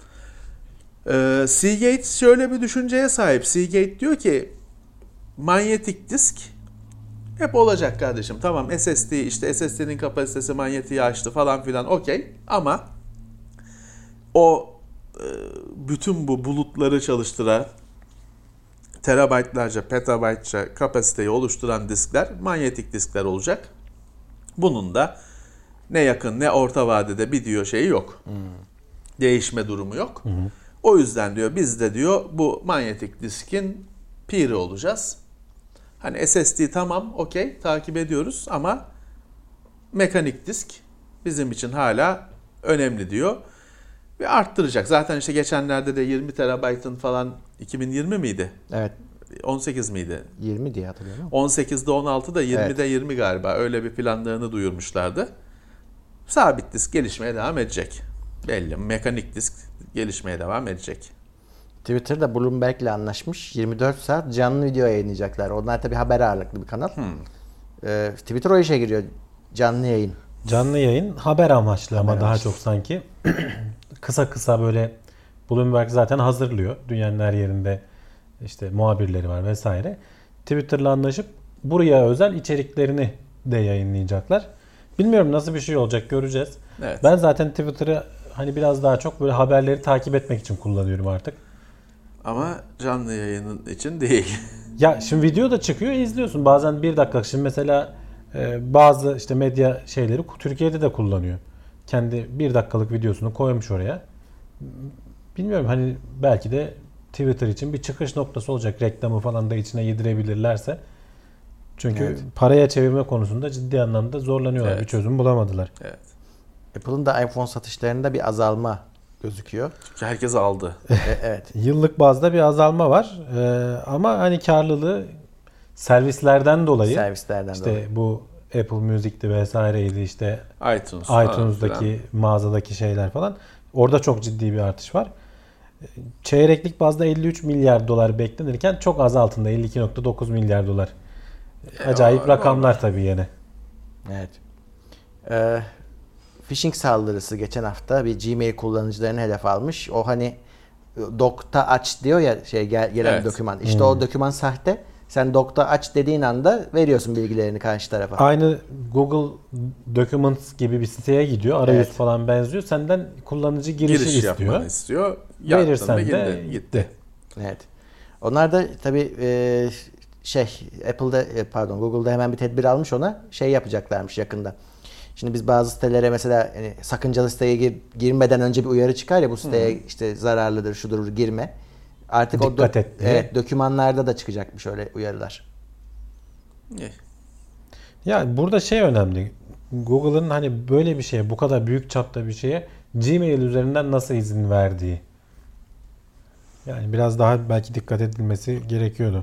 Ee, Seagate şöyle bir düşünceye sahip. Seagate diyor ki manyetik disk hep olacak kardeşim. Tamam S S D işte S S D'nin kapasitesi manyetiği açtı falan filan okey ama o bütün bu bulutları çalıştıran, terabaytlarca, petabaytça kapasiteyi oluşturan diskler manyetik diskler olacak. Bunun da ne yakın ne orta vadede bir diyor şeyi yok. Hmm. Değişme durumu yok. Hmm. O yüzden diyor biz de diyor bu manyetik diskin piri olacağız. Hani S S D tamam, okey, takip ediyoruz ama mekanik disk bizim için hala önemli diyor. Ve arttıracak. Zaten işte geçenlerde de yirmi terabaytın falan iki bin yirmi miydi? Evet. on sekiz miydi? yirmi diye hatırlıyorum. on sekizde on altıda yirmide evet. yirmi galiba. Öyle bir planlarını duyurmuşlardı. Sabit disk gelişmeye devam edecek. Belli. Mekanik disk gelişmeye devam edecek. Twitter'da Bloomberg'le anlaşmış. yirmi dört saat canlı video yayınlayacaklar. Onlar tabii haber ağırlıklı bir kanal. Hmm. Ee, Twitter o işe giriyor. Canlı yayın. Canlı yayın haber amaçlı haber ama amaçlı. Daha çok sanki. Kısa kısa böyle Bloomberg zaten hazırlıyor. Dünyanın her yerinde işte muhabirleri var vesaire. Twitter'la anlaşıp buraya özel içeriklerini de yayınlayacaklar. Bilmiyorum nasıl bir şey olacak, göreceğiz. Evet. Ben zaten Twitter'ı hani biraz daha çok böyle haberleri takip etmek için kullanıyorum artık. Ama canlı yayının için değil. Ya şimdi video da çıkıyor, izliyorsun. Bazen bir dakika. Şimdi mesela e, bazı işte medya şeyleri Türkiye'de de kullanıyor. Kendi bir dakikalık videosunu koymuş oraya. Bilmiyorum hani belki de Twitter için bir çıkış noktası olacak. Reklamı falan da içine yedirebilirlerse. Çünkü evet. Paraya çevirme konusunda ciddi anlamda zorlanıyorlar. Evet. Bir çözüm bulamadılar. Evet. Apple'ın da iPhone satışlarında bir azalma gözüküyor. Çünkü herkes aldı. Evet. Yıllık bazda bir azalma var. Ee, ama hani karlılığı servislerden dolayı. Servislerden işte dolayı. Bu Apple Music'ti vesaireydi işte iTunes, iTunes'daki falan. Mağazadaki şeyler falan. Orada çok ciddi bir artış var. Çeyreklik bazda elli üç milyar dolar beklenirken çok az altında elli iki virgül dokuz milyar dolar. Acayip e, rakamlar normal. Tabii yine. Evet. Ee, phishing saldırısı geçen hafta bir Gmail kullanıcılarını hedef almış. O hani Doc'ta aç diyor ya şey gel, gelen evet. doküman. İşte hmm. o doküman sahte. Sen Doc'ta aç dediğin anda veriyorsun bilgilerini karşı tarafa. Aynı Google Documents gibi bir siteye gidiyor. Arayüz evet. falan benziyor. Senden kullanıcı girişi Giriş istiyor. istiyor. Verirsen de gitti. gitti. Evet. Onlar da tabii e, şey Apple'da pardon Google'da hemen bir tedbir almış ona. Şey yapacaklarmış yakında. Şimdi biz bazı sitelere mesela yani sakıncalı siteye gir, girmeden önce bir uyarı çıkar ya bu siteye hmm. işte zararlıdır, şudur girme. Artık dikkat o et diye. Evet, dokümanlarda da çıkacakmış öyle uyarılar. Ne? Ya burada şey önemli. Google'ın hani böyle bir şeye, bu kadar büyük çapta bir şeye Gmail üzerinden nasıl izin verdiği. Yani biraz daha belki dikkat edilmesi gerekiyordu.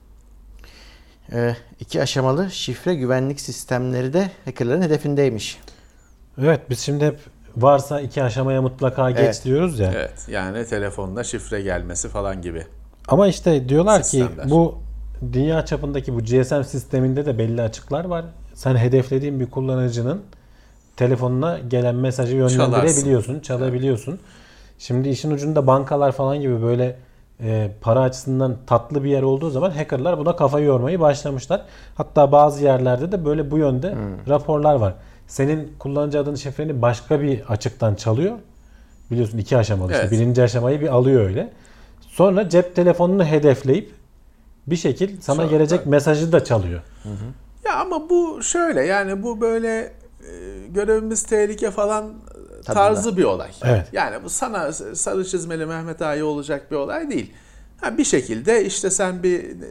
Ee, iki aşamalı şifre güvenlik sistemleri de hackerların hedefindeymiş. Evet, biz şimdi hep varsa iki aşamaya mutlaka geç evet. diyoruz ya. Evet, yani telefonla şifre gelmesi falan gibi. Ama işte diyorlar sistemler. Ki bu dünya çapındaki bu G S M sisteminde de belli açıklar var. Sen hedeflediğin bir kullanıcının telefonuna gelen mesajı yönlendirebiliyorsun, Çalarsın. çalabiliyorsun. Evet. Şimdi işin ucunda bankalar falan gibi böyle e, para açısından tatlı bir yer olduğu zaman hackerlar buna kafayı yormayı başlamışlar. Hatta bazı yerlerde de böyle bu yönde hmm. raporlar var. Senin kullanıcı adını, şifreni başka bir açıktan çalıyor. Biliyorsun iki aşamalı. Evet. İşte birinci aşamayı bir alıyor öyle. Sonra cep telefonunu hedefleyip bir şekil sana Sonra, gelecek mesajı da çalıyor. Hı hı. Ya ama bu şöyle yani bu böyle e, görevimiz tehlike falan Tadında. tarzı bir olay. Evet. Yani bu sana sarı çizmeli Mehmet Ağa'yı olacak bir olay değil. Ha, bir şekilde işte sen bir e,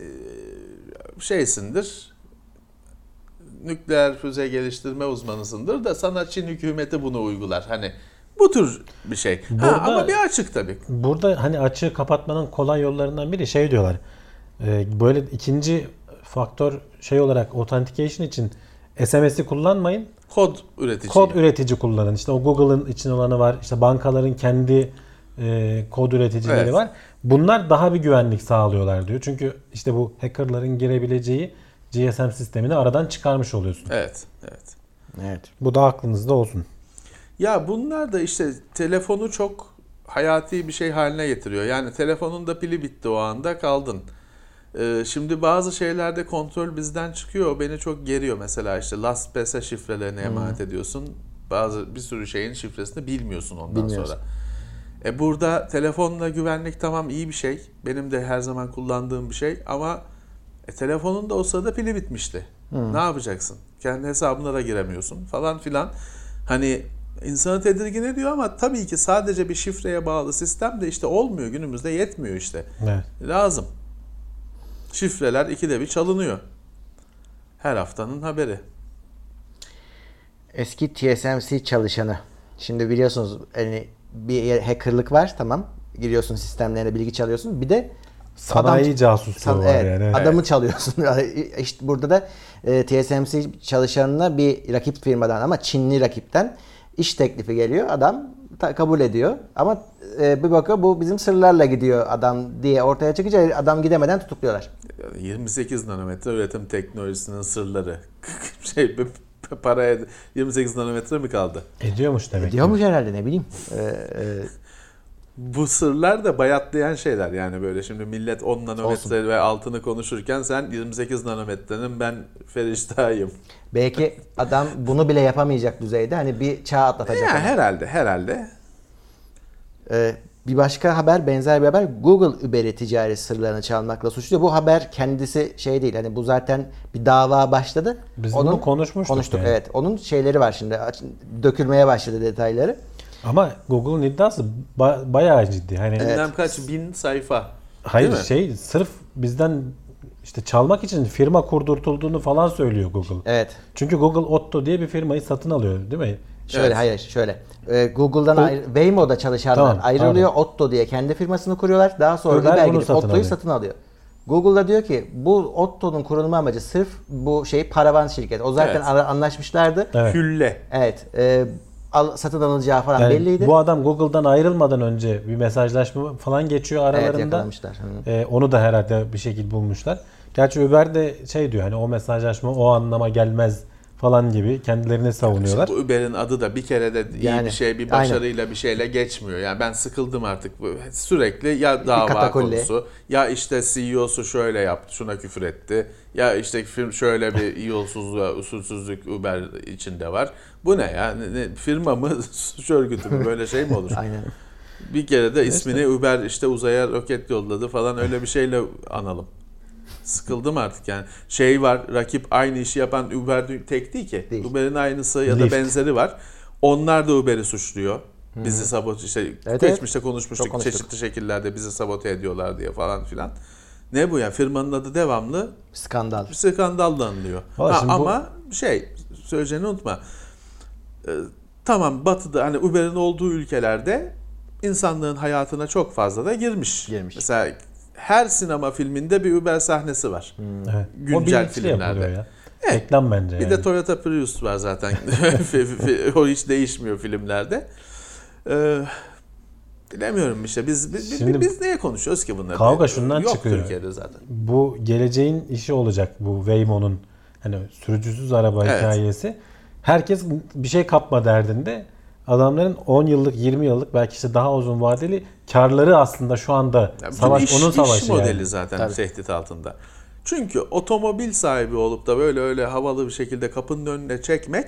şeysindir. Nükleer füze geliştirme uzmanısındır da sana Çin hükümeti bunu uygular. Hani bu tür bir şey. Burada, ha, ama bir açık tabii. Burada hani açığı kapatmanın kolay yollarından biri şey diyorlar. E, böyle ikinci faktör şey olarak authentication için S M S'i kullanmayın. Kod üretici. Kod üretici kullanın. İşte o Google'ın için olanı var. İşte bankaların kendi e, kod üreticileri evet. var. Bunlar daha bir güvenlik sağlıyorlar diyor. Çünkü işte bu hackerların girebileceği G S M sistemini aradan çıkarmış oluyorsun. Evet, evet. Evet. Bu da aklınızda olsun. Ya bunlar da işte telefonu çok hayati bir şey haline getiriyor. Yani telefonun da pili bitti o anda kaldın. Ee, şimdi bazı şeylerde kontrol bizden çıkıyor. O beni çok geriyor. Mesela işte LastPass'e şifrelerini emanet hmm. ediyorsun. Bazı bir sürü şeyin şifresini bilmiyorsun ondan sonra. E burada telefonla güvenlik tamam iyi bir şey. Benim de her zaman kullandığım bir şey ama e, telefonun da o sırada pili bitmişti. Hmm. Ne yapacaksın? Kendi hesabına da giremiyorsun falan filan. Hani insanı tedirgin ediyor ama tabii ki sadece bir şifreye bağlı sistem de işte olmuyor. Günümüzde yetmiyor işte. Evet. Lazım. Şifreler ikide bir çalınıyor. Her haftanın haberi. Eski T S M C çalışanı. Şimdi biliyorsunuz hani bir hackerlık var, tamam. Giriyorsun sistemlerine, bilgi çalıyorsun. Bir de sanayi adam, casusluğu san, var evet, yani. Adamı evet. çalıyorsun. İşte burada da e, T S M C çalışanına bir rakip firmadan ama Çinli rakipten iş teklifi geliyor. Adam ta, kabul ediyor. Ama e, bir bakıyor bu bizim sırlarla gidiyor adam diye ortaya çıkınca adam gidemeden tutukluyorlar. yirmi sekiz nanometre üretim teknolojisinin sırları. şey paraya yirmi sekiz nanometre mi kaldı? Ediyormuş demek. Ediyormuş herhalde, ne bileyim. Ee, e, Bu sırlar da bayatlayan şeyler yani böyle şimdi millet on nanometre Olsun. ve altını konuşurken sen yirmi sekiz nanometrenin ben feriştahıyım. belki adam bunu bile yapamayacak düzeyde hani bir çağ atlatacak. Ya Yani. herhalde herhalde. Ee, bir başka haber, benzer bir haber, Google Uber'i ticari sırlarını çalmakla suçluyor. Bu haber kendisi şey değil, hani bu zaten bir dava başladı. Biz onun, bunu konuşmuştuk. Konuştuk yani. evet. Onun şeyleri var şimdi, dökülmeye başladı detayları. Ama Google'un iddiası ba- bayağı ciddi. Hani Bilmem kaç bin sayfa. hayır Değil mi? şey sırf bizden işte çalmak için firma kurdurtulduğunu falan söylüyor Google. Evet. Çünkü Google Otto diye bir firmayı satın alıyor, değil mi? Şöyle Evet. hayır şöyle. Ee, Google'dan O- ayrı, Waymo'da çalışanlar Tamam, ayrılıyor. Otto diye kendi firmasını kuruyorlar. Daha sonra Uber Uber bunu gidip satın Otto'yu alıyor. satın alıyor. Google'da diyor ki bu Otto'nun kurulma amacı sırf bu şey paravan şirket. O zaten Evet. ara- anlaşmışlardı. Evet. Hülle. Evet. E, al, satın alınacağı falan Yani belliydi. bu adam Google'dan ayrılmadan önce bir mesajlaşma falan geçiyor Evet, aralarında. yakalamışlar. Hı. Ee, onu da herhalde bir şekilde bulmuşlar. Gerçi Uber de şey diyor hani o mesajlaşma o anlama gelmez falan gibi kendilerini savunuyorlar. İşte bu Uber'in adı da bir kere de iyi Yani, bir şey, bir başarıyla bir şeyle geçmiyor. Yani ben sıkıldım artık. Bu sürekli ya dava katakulli. konusu, ya işte C E O'su şöyle yaptı, şuna küfür etti. Ya işte film şöyle bir yolsuzluğa, usulsüzlük Uber içinde var. Bu ne ya? Ne, ne, firma mı, suç örgütü mü? Böyle şey mi olur? Aynen. Bir kere de ismini Uber işte uzaya roket yolladı falan öyle bir şeyle analım. Sıkıldım artık yani. Şey var, rakip aynı işi yapan Uber tek değil ki. Değil. Uber'in aynısı ya da Lyft. benzeri var. Onlar da Uber'i suçluyor. Bizi sabote işte Evet, geçmişte evet. konuşmuştuk, Çok konuştuk. çeşitli şekillerde bizi sabote ediyorlar diye falan filan. Ne bu ya? Firmanın adı devamlı Skandal. bir skandalla anılıyor. Vallahi Ha, şimdi bu- ama şey söyleyeceğini unutma. Ee, tamam Batı'da hani Uber'in olduğu ülkelerde insanlığın hayatına çok fazla da girmiş. Girmiş. Mesela her sinema filminde bir Uber sahnesi var. Evet. Güncel o bilinçli filmlerde. yapılıyor ya. Evet. Reklam bence Bir yani. de Toyota Prius var zaten. O hiç değişmiyor filmlerde. Ee, bilemiyorum işte. Biz biz, Şimdi biz neye konuşuyoruz ki bunları? kavga şundan Yok çıkıyor. Türkiye'de zaten. Bu geleceğin işi olacak bu Waymo'nun hani sürücüsüz araba Evet. hikayesi. Herkes bir şey kapma derdinde. Adamların on yıllık, yirmi yıllık belki işte daha uzun vadeli karları aslında şu anda Ya bütün savaş iş, onun savaşı iş modeli yani. zaten Tabii. tehdit altında. Çünkü otomobil sahibi olup da böyle öyle havalı bir şekilde kapının önüne çekmek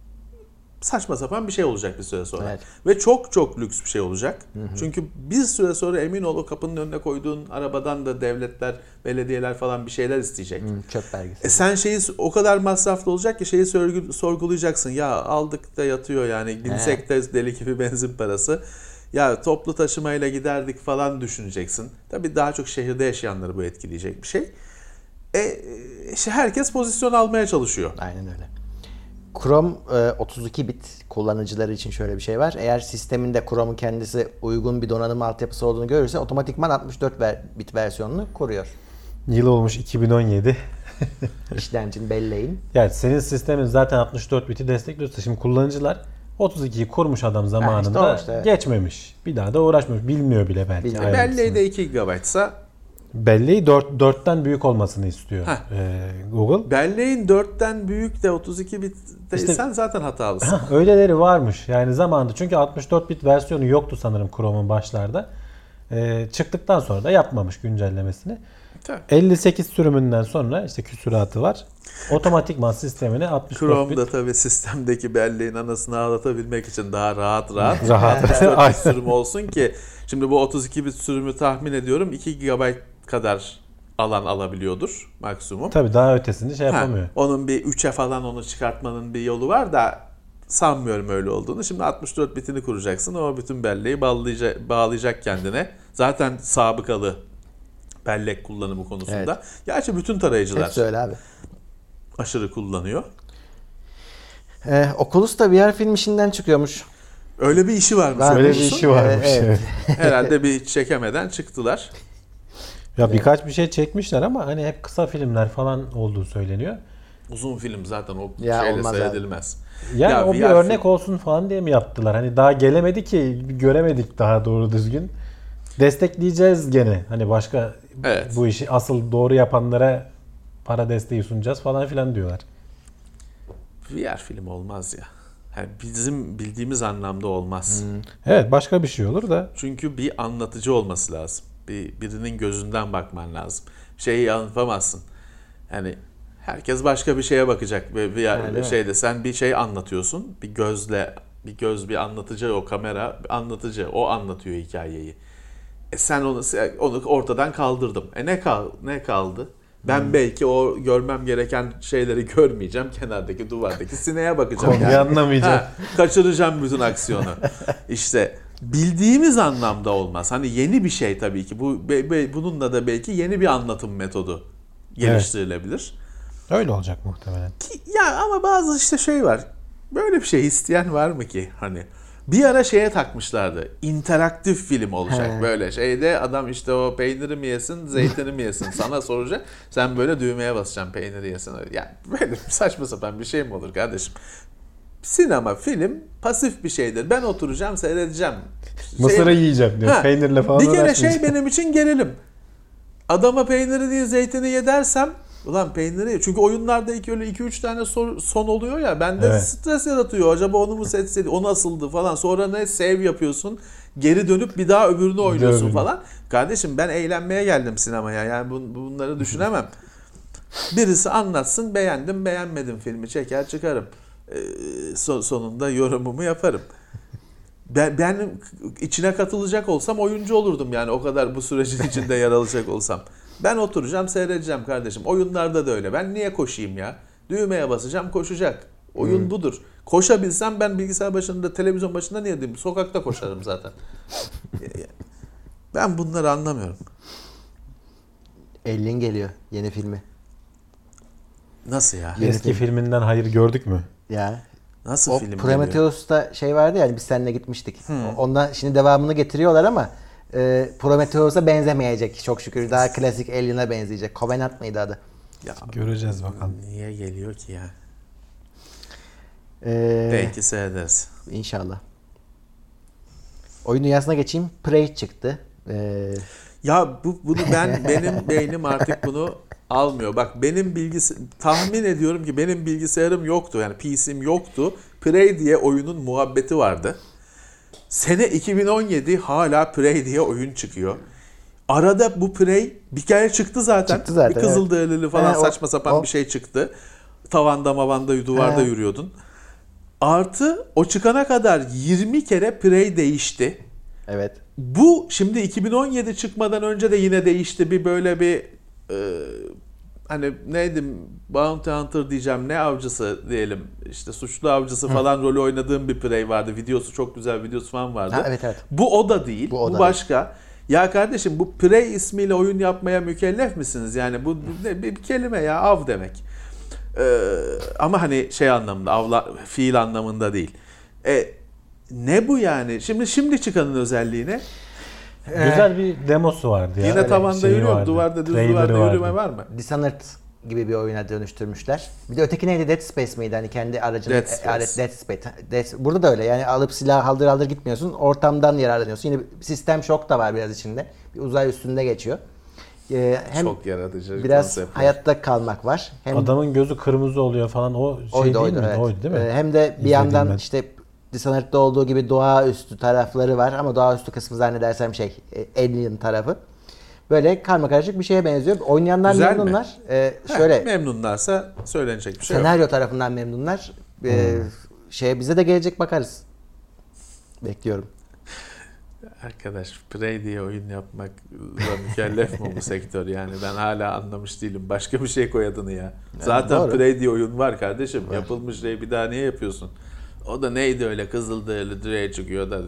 saçma sapan bir şey olacak bir süre sonra. Evet. Ve çok çok lüks bir şey olacak. Hı hı. Çünkü bir süre sonra emin ol o kapının önüne koyduğun arabadan da devletler, belediyeler falan bir şeyler isteyecek. Hı, çöp belgesi. E sen şeyi o kadar masraflı olacak ki şeyi sorgu- sorgulayacaksın. Ya aldık da yatıyor yani. Binsek de deli gibi benzin parası. Ya toplu taşımayla giderdik falan düşüneceksin. Tabii daha çok şehirde yaşayanları bu etkileyecek bir şey. E, işte herkes pozisyon almaya çalışıyor. Aynen öyle. Chrome e, otuz iki bit kullanıcıları için şöyle bir şey var. Eğer sisteminde Chrome'un kendisi uygun bir donanım altyapısı olduğunu görürse otomatikman altmış dört bit versiyonunu koruyor. Yıl olmuş iki bin on yedi. İşlemcinin belleğin. Yani senin sistemin zaten altmış dört biti destekliyorsa şimdi kullanıcılar otuz ikiyi kurmuş adam zamanında Ha, işte o işte, evet. geçmemiş. Bir daha da uğraşmamış. Bilmiyor bile belki. Bilmiyor. ayrıntısını. Belleği de iki gigabaytsa Belleği dört, dörtten büyük olmasını istiyor Heh. ee, Google. belleğin dörtten büyük de otuz iki bitteysen İşte- zaten hatalısın. Öyleleri varmış yani zamanında çünkü altmış dört bit versiyonu yoktu sanırım Chrome'un başlarda. Ee, çıktıktan sonra da yapmamış güncellemesini. Tabii. elli sekiz sürümünden sonra işte küsuratı var. Otomatikman sistemini altmış dört Chrome'da bit. tabii sistemdeki belleğin anasını ağlatabilmek için daha rahat rahat Rahat. altmış dört Aynen. bit sürümü olsun ki şimdi bu otuz iki bit sürümü tahmin ediyorum iki gigabayt kadar alan alabiliyordur maksimum. Tabii daha ötesini şey Ha, yapamıyor. onun bir üçe falan onu çıkartmanın bir yolu var da sanmıyorum öyle olduğunu. Şimdi altmış dört bitini kuracaksın. O bütün belleği bağlayacak, bağlayacak kendine. Zaten sabıkalı bellek kullanımı konusunda. Evet. Gerçi bütün tarayıcılar Hepsi öyle abi. aşırı kullanıyor. Ee, Oculus da V R film işinden çıkıyormuş. Öyle bir işi varmış. Var. Öyle bir biliyorsun. işi varmış. Ee, evet. evet. Herhalde bir çekemeden çıktılar. Ya birkaç bir şey çekmişler ama hani hep kısa filmler falan olduğu söyleniyor. Uzun film zaten o Ya şeyle olmaz seyredilmez. Yani Ya o bir V R örnek film- olsun falan diye mi yaptılar? Hani daha gelemedi ki, göremedik daha doğru düzgün. Destekleyeceğiz gene. Hani başka Evet. bu işi asıl doğru yapanlara para desteği sunacağız falan filan diyorlar. V R film olmaz ya. Yani bizim bildiğimiz anlamda olmaz. Evet, başka bir şey olur da. Çünkü bir anlatıcı olması lazım. Bir birinin gözünden bakman lazım. Şeyi yapamazsın. Yani herkes başka bir şeye bakacak ve bir Yani, şeyde sen bir şey anlatıyorsun. Bir gözle bir göz bir anlatıcı, o kamera bir anlatıcı, o anlatıyor hikayeyi. E sen onu onu ortadan kaldırdım. E ne kal ne kaldı? Ben Hmm. belki o görmem gereken şeyleri görmeyeceğim. Kenardaki duvardaki sineye bakacağım. Konuyu anlamayacağım. Ha, kaçıracağım bütün aksiyonu. İşte bildiğimiz anlamda olmaz. Hani yeni bir şey tabii ki. Bu be- be- bununla da belki yeni bir anlatım metodu geliştirilebilir. Öyle olacak muhtemelen. Ki- Ya ama bazı işte şey var. Böyle bir şey isteyen var mı ki? Hani bir ara şeye takmışlardı. İnteraktif film olacak. He. Böyle şeyde adam işte o peyniri mi yesin, zeytini mi yesin sana soracak. Sen böyle düğmeye basacaksın peyniri yesin. Yani böyle saçma sapan bir şey mi olur kardeşim? Sinema, film pasif bir şeydir. Ben oturacağım, seyredeceğim. Mısırı Şey- yiyeceğim diyor. Ha, Peynirle falan bir kere uğraşmayacağım. şey benim için gerilim. Adama peyniri değil zeytini ye dersem ulan peyniri ye. Çünkü oyunlarda iki öyle iki üç tane sor- son oluyor ya bende Evet. stres yaratıyor. Acaba onu mu seçseydi? O nasıldı falan. Sonra ne save yapıyorsun. Geri dönüp bir daha öbürünü oynuyorsun öbürünü. falan. Kardeşim ben eğlenmeye geldim sinemaya. Yani bun- bunları düşünemem. Birisi anlatsın beğendim beğenmedim filmi çeker çıkarım. Ee, son- sonunda yorumumu yaparım. Ben, ben içine katılacak olsam oyuncu olurdum yani o kadar bu sürecin içinde yer alacak olsam. Ben oturacağım seyredeceğim kardeşim. Oyunlarda da öyle. Ben niye koşayım ya? Düğmeye basacağım koşacak. Oyun Hmm. budur. Koşabilsem ben bilgisayar başında, televizyon başında niye diyeyim? Sokakta koşarım zaten. Ben bunları anlamıyorum. Elin geliyor yeni filmi. Nasıl ya? Yeni Eski film. filminden hayır gördük mü? Ya. Nasıl O film geliyor? Prometheus'ta şey vardı ya hani biz seninle gitmiştik. Ondan şimdi devamını getiriyorlar ama e, Prometheus'a benzemeyecek çok şükür. Daha klasik Alien'a benzeyecek. Covenant mıydı adı? Ya, Göreceğiz bakalım. niye geliyor ki ya? Ee, Belki seyrederiz. İnşallah. Oyun dünyasına geçeyim. Prey çıktı. Ee, Ya bu bunu ben benim beynim artık bunu almıyor. Bak benim bilgisi tahmin ediyorum ki benim bilgisayarım yoktu. Yani P C'm yoktu. Prey diye oyunun muhabbeti vardı. Sene iki bin on yedi hala Prey diye oyun çıkıyor. Arada bu Prey bir kere çıktı zaten. Çıktı zaten, Bir Kızılderili falan He, o- saçma sapan o- bir şey çıktı. Tavanda mavanda duvarda He. yürüyordun. Artı o çıkana kadar yirmi kere Prey değişti. evet. Bu şimdi iki bin on yedi çıkmadan önce de yine değişti. Bir böyle bir e, hani neydi Bounty Hunter diyeceğim ne avcısı diyelim işte suçlu avcısı falan rolü oynadığım bir Prey vardı. Videosu çok güzel videosu falan vardı. Ha, evet, evet. Bu o da değil. Bu Bu, o da başka. Ya kardeşim bu Prey ismiyle oyun yapmaya mükellef misiniz? Yani bu, bu ne, bir kelime ya av demek. Ee, ama hani şey anlamında avla, fiil anlamında değil. E, ne bu yani? Şimdi şimdi çıkanın özelliği ne? Güzel bir demosu vardı ya. Yine Öyle tavanda şeyi yürüyor mu? vardı. Duvarda düz Trailer'ı duvarda vardı. yürüme var mı? Dishonored gibi bir oyuna dönüştürmüşler. Bir de öteki neydi? Dead Space miydi? Hani kendi aracını Dead Space. alet Dead Space. Dead, burada da öyle. Yani alıp silah haldır haldır gitmiyorsun. Ortamdan yararlanıyorsun. Yine bir sistem şok da var biraz içinde. Bir uzay üstünde geçiyor. Ee, hem Çok yaratıcı biraz konsept. hayatta kalmak var. Hem Adamın gözü kırmızı oluyor falan o şey oydu, değil oydu, miydi? evet. Oydu değil mi? Ee, hem de bir İzledim yandan ben. işte Dishonored'da olduğu gibi doğaüstü tarafları var ama doğaüstü kısmı zannedersem şey e, Alien tarafı. Böyle karmakarışık bir şeye benziyor. Oynayanlar Güzel mi? memnunlar. Ee, Heh, şöyle memnunlarsa söylenecek bir şey yok. senaryo tarafından memnunlar. Ee, şeye bize de gelecek, bakarız. Bekliyorum. Arkadaş, Prey diye oyun yapmakla mükellef mi bu sektör yani? Ben hala anlamış değilim. Başka bir şey koy adını ya. Zaten doğru. Prey diye oyun var kardeşim. Var. Yapılmış şey, bir daha niye yapıyorsun? O da neydi öyle, Kızılderili direğe çıkıyor da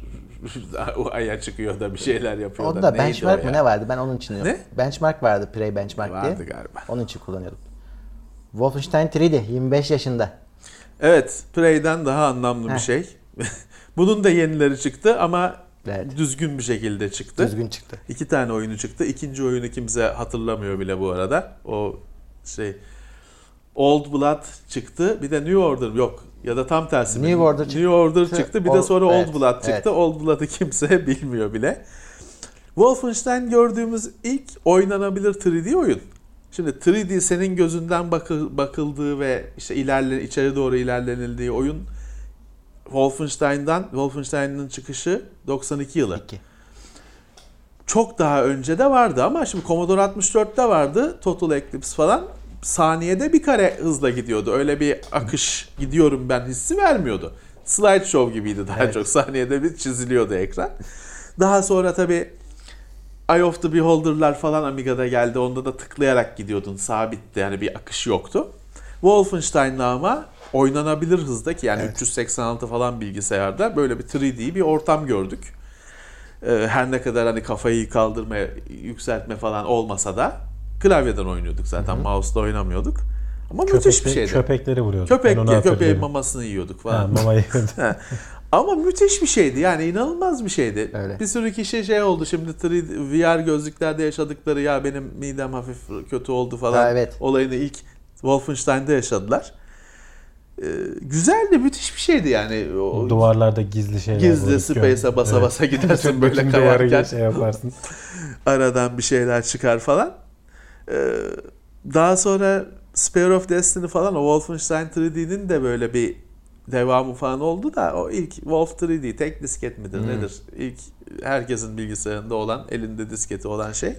o aya çıkıyor da bir şeyler yapıyor da. Onda Neydi benchmark o mı ya? ne vardı? Ben onun için Ne? Benchmark vardı, Prey Benchmark diye. Vardı galiba. Onun için kullanıyordum. Wolfenstein üç D yirmi beş yaşında. Evet, Prey'den daha anlamlı Heh. bir şey. Bunun da yenileri çıktı ama Evet. düzgün bir şekilde çıktı. Düzgün çıktı. İki tane oyunu çıktı. İkinci oyunu kimse hatırlamıyor bile bu arada. O şey Old Blood çıktı. Bir de New Order yok. Ya da tam tersi. New Order çıktı. New Order çıktı. Bir de Old- sonra Old evet, Blood çıktı. evet. Old Blood'ı kimse bilmiyor bile. Wolfenstein gördüğümüz ilk oynanabilir üç D oyun. Şimdi üç D senin gözünden bakı- bakıldığı ve işte ilerle içeri doğru ilerlenildiği oyun Wolfenstein'dan Wolfenstein'ın çıkışı doksan iki yılı. İki. Çok daha önce de vardı ama şimdi Commodore altmış dörtte vardı. Total Eclipse falan. Saniyede bir kare hızla gidiyordu. Öyle bir akış gidiyorum ben hissi vermiyordu. Slideshow gibiydi daha Evet. çok. Saniyede bir çiziliyordu ekran. Daha sonra tabii Eye of the Beholder'lar falan Amiga'da geldi. Onda da tıklayarak gidiyordun. Sabitti. Yani bir akış yoktu. Wolfenstein'la ama oynanabilir hızdaki yani Evet. üç yüz seksen altı falan bilgisayarda böyle bir üç D bir ortam gördük. Ee, her ne kadar hani kafayı kaldırma, yükseltme falan olmasa da klavyeden oynuyorduk zaten. Mouse'la oynamıyorduk. Ama müthiş bir Köpekle- şeydi. Köpekleri vuruyorduk. Köpek, Ben onu köpeğin hatırlıyorum. mamasını yiyorduk Ha, falan. mamayı. He. Ama müthiş bir şeydi yani, inanılmaz bir şeydi. Öyle. Bir sürü kişi şey oldu şimdi üç D, V R gözlüklerde yaşadıkları ya benim midem hafif kötü oldu falan Ha, evet. olayını ilk Wolfenstein'de yaşadılar. Ee, güzeldi, müthiş bir şeydi yani. O Duvarlarda gizli şeyler. Gizli bulup space'e basa Evet. basa gidersin Bütün- böyle bütün duvarı kayarken. şey yaparsın. Aradan bir şeyler çıkar falan. Ee, daha sonra Spear of Destiny falan, o Wolfenstein üç D'nin de böyle bir devamı falan oldu da o ilk Wolf üç D tek disket midir Hmm. nedir? İlk herkesin bilgisayarında olan, elinde disketi olan şey.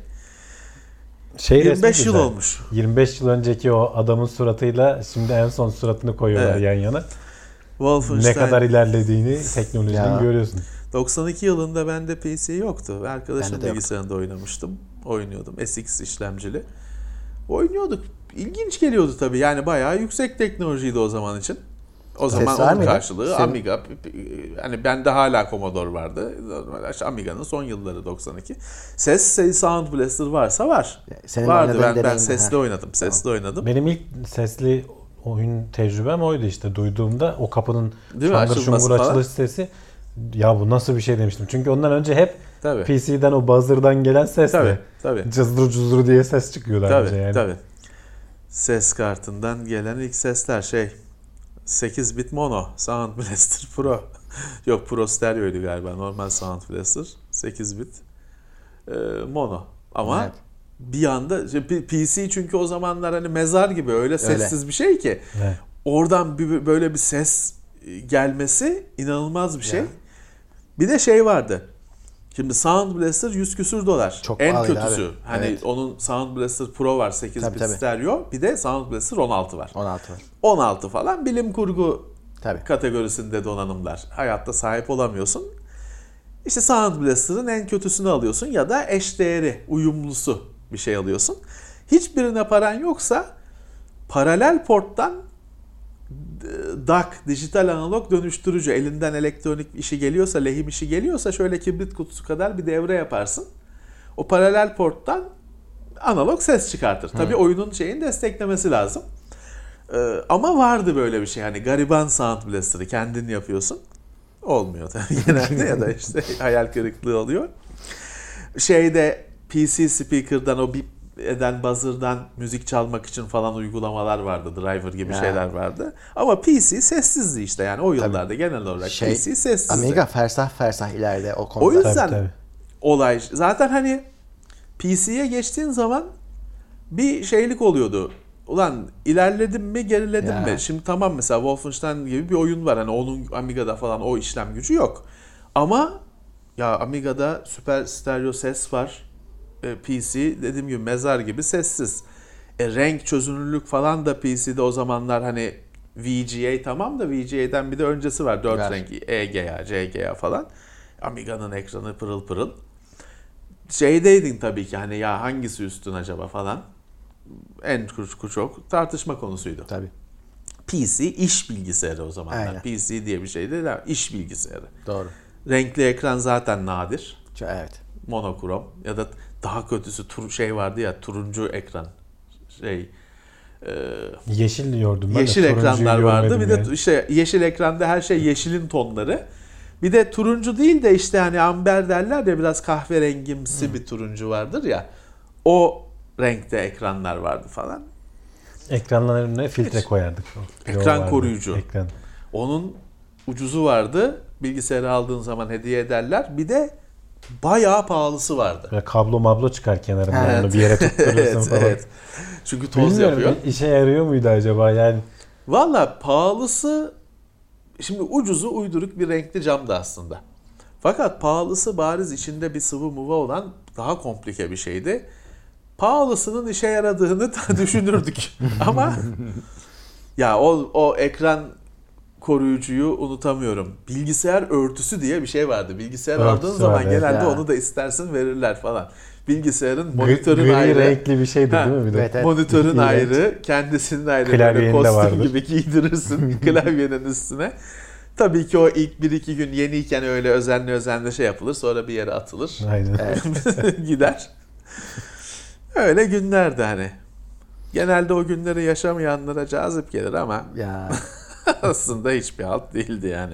Şey yirmi beş resmi yıl güzel. olmuş. yirmi beş yıl önceki o adamın suratıyla şimdi en son suratını koyuyorlar Evet. yan yana. Wolfenstein Ne kadar ilerlediğini teknolojinin Ya. görüyorsun. doksan iki yılında bende P C yoktu. Arkadaşım Bende de yoktu. bilgisayarında oynamıştım. Oynuyordum. S X işlemcili. Oynuyorduk. İlginç geliyordu tabii. Yani bayağı yüksek teknolojiydi o zaman için. O zaman var onun mıydı? karşılığı Senin- Amiga. Hani bende hala Commodore vardı. İşte Amiga'nın son yılları doksan iki. Ses, ses Sound Blaster varsa var. Senin Vardı. oynadığın Ben, ben deneyimdi, sesli ha. oynadım. Sesli oynadım. Benim ilk sesli oyun tecrübem oydu işte. Duyduğumda o kapının Değil mi? şangır Açılması şungur falan. açılış sesi, ya bu nasıl bir şey demiştim. Çünkü ondan önce hep Tabii. P C'den o buzzer'dan gelen sesle. Tabii. Tabii. Cızdır cızdır diye ses çıkıyordu Tabii, önce yani. tabii. Ses kartından gelen ilk sesler şey sekiz bit mono Sound Blaster Pro. Yok, Pro stereoydu galiba. Normal Sound Blaster sekiz bit e, mono. Ama Evet. bir anda işte P- PC çünkü o zamanlar hani mezar gibi öyle sessiz bir şey ki Evet. oradan bir, böyle bir ses gelmesi inanılmaz bir şey. Ya. Bir de şey vardı. Şimdi Sound Blaster yüz küsür dolar. Çok en pahalıydı kötüsü. abi. Hani Evet. onun Sound Blaster Pro var, sekiz Tabii, bit tabii. stereo. Bir de Sound Blaster on altı var. on altı var. on altı falan bilim kurgu Tabii. kategorisinde donanımlar. Hayatta sahip olamıyorsun. İşte Sound Blaster'ın en kötüsünü alıyorsun ya da eşdeğeri, uyumlusu bir şey alıyorsun. Hiçbirine paran yoksa paralel porttan D A C, dijital analog dönüştürücü, elinden elektronik işi geliyorsa, lehim işi geliyorsa şöyle kibrit kutusu kadar bir devre yaparsın. O paralel porttan analog ses çıkartır. Tabii oyunun şeyin desteklemesi lazım. Ee, ama vardı böyle bir şey, hani gariban Sound Blaster'ı kendin yapıyorsun. Olmuyor tabii genelde ya da işte hayal kırıklığı oluyor. Şeyde P C speaker'dan o bip eden buzzer'dan müzik çalmak için falan uygulamalar vardı. Driver gibi Ya. şeyler vardı. Ama P C sessizdi işte, yani o yıllarda genel olarak Şey, P C sessizdi. Amiga fersah fersah ileride o konuda. O yüzden Tabii, tabii. olay zaten hani P C'ye geçtiğin zaman bir şeylik oluyordu. Ulan ilerledim mi, geriledim Ya. mi? Şimdi tamam, mesela Wolfenstein gibi bir oyun var. Hani onun Amiga'da falan o işlem gücü yok. Ama ya Amiga'da süper stereo ses var. e, P C dediğim gibi mezar gibi sessiz. E, renk çözünürlük falan da P C'de o zamanlar hani V G A tamam da V G A'den bir de öncesi var. Dört Var. renk E G A, C G A falan. Amiga'nın ekranı pırıl pırıl. Şeydeydin tabii ki hani ya hangisi üstün acaba falan. En çok tartışma konusuydu. Tabii. P C iş bilgisayarı o zamanlar. Aynen. P C diye bir şey değil ama iş bilgisayarı. Doğru. Renkli ekran zaten nadir. Evet. Monokrom ya da daha kötüsü tur şey vardı ya turuncu ekran. Şey e, Yeşil diyordum ben yeşil de, turuncuyu ekranlar vardı. görmedim Bir yani. de işte yeşil ekranda her şey yeşilin tonları. Bir de turuncu değil de işte hani amber derler ya biraz kahverengimsi Hmm. bir turuncu vardır ya. O renkte ekranlar vardı falan. Ekranların önüne filtre koyardık. O Ekran vardı. koruyucu. Ekran. Onun ucuzu vardı. Bilgisayarı aldığın zaman hediye ederler. Bir de bayağı pahalısı vardı. Böyle kablo mablo çıkar kenarından Evet. onu bir yere tutturursun evet, falan. evet. Çünkü toz Bilmiyorum, yapıyor. işe yarıyor muydu acaba yani? Valla pahalısı şimdi ucuzu uyduruk bir renkli camdı aslında. Fakat pahalısı bariz içinde bir sıvı muva olan daha komplike bir şeydi. Pahalısının işe yaradığını da düşünürdük. Ama ya o, o ekran koruyucuyu unutamıyorum. Bilgisayar örtüsü diye bir şey vardı. Bilgisayar Örtüsü aldığın zaman var, evet. genelde Ya. onu da istersin verirler falan. Bilgisayarın Gri, monitörün gri ayrı. renkli bir şeydi Ha, değil mi bir de? evet, evet. Monitörün İğrenç. ayrı, kendisinin ayrı. Böyle Klavyenin de kostüm vardır. gibi giydirirsin klavyenin üstüne. Tabii ki o ilk bir iki gün yeniyken öyle özenli özenli şey yapılır. Sonra bir yere atılır. Aynen. Gider. Öyle günlerdi hani. Genelde o günleri yaşamayanlara cazip gelir ama Ya aslında hiçbir halt değildi yani.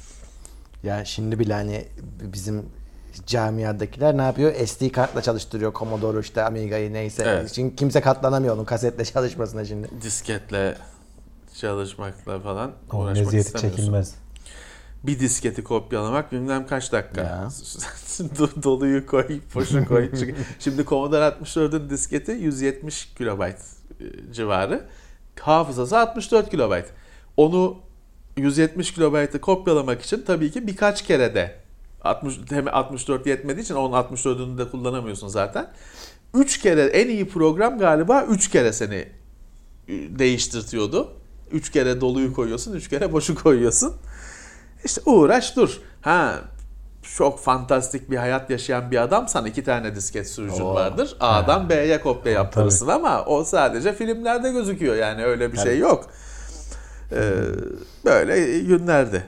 ya şimdi bile hani bizim camiadakiler ne yapıyor? S D kartla çalıştırıyor Commodore'u işte Amiga'yı neyse. Evet. Çünkü kimse katlanamıyor onun kasetle çalışmasına şimdi. Disketle çalışmakla falan O uğraşmak meziyeti istemiyorsun. çekilmez. Bir disketi kopyalamak bilmem kaç dakika. Ya. Do- Doluyu koy, boşu koy. Çünkü şimdi Commodore altmış dördün disketi yüz yetmiş kilobayt e, civarı. Hafızası altmış dört kilobayt. Onu yüz yetmiş kilobaytı kopyalamak için tabii ki birkaç kere de altmış, hem altmış dört yetmediği için onun altmış dördünü de kullanamıyorsun zaten. üç kere en iyi program galiba üç kere seni e, değiştirtiyordu. üç kere doluyu koyuyorsun, üç kere boşu koyuyorsun. İşte uğraş dur. Ha çok fantastik bir hayat yaşayan bir adamsan iki tane disket sürücün Oo. vardır. A'dan B'ye kopya yaptırırsın tabii. ama o sadece filmlerde gözüküyor yani öyle bir Tabii. şey yok. Ee, böyle günlerdi.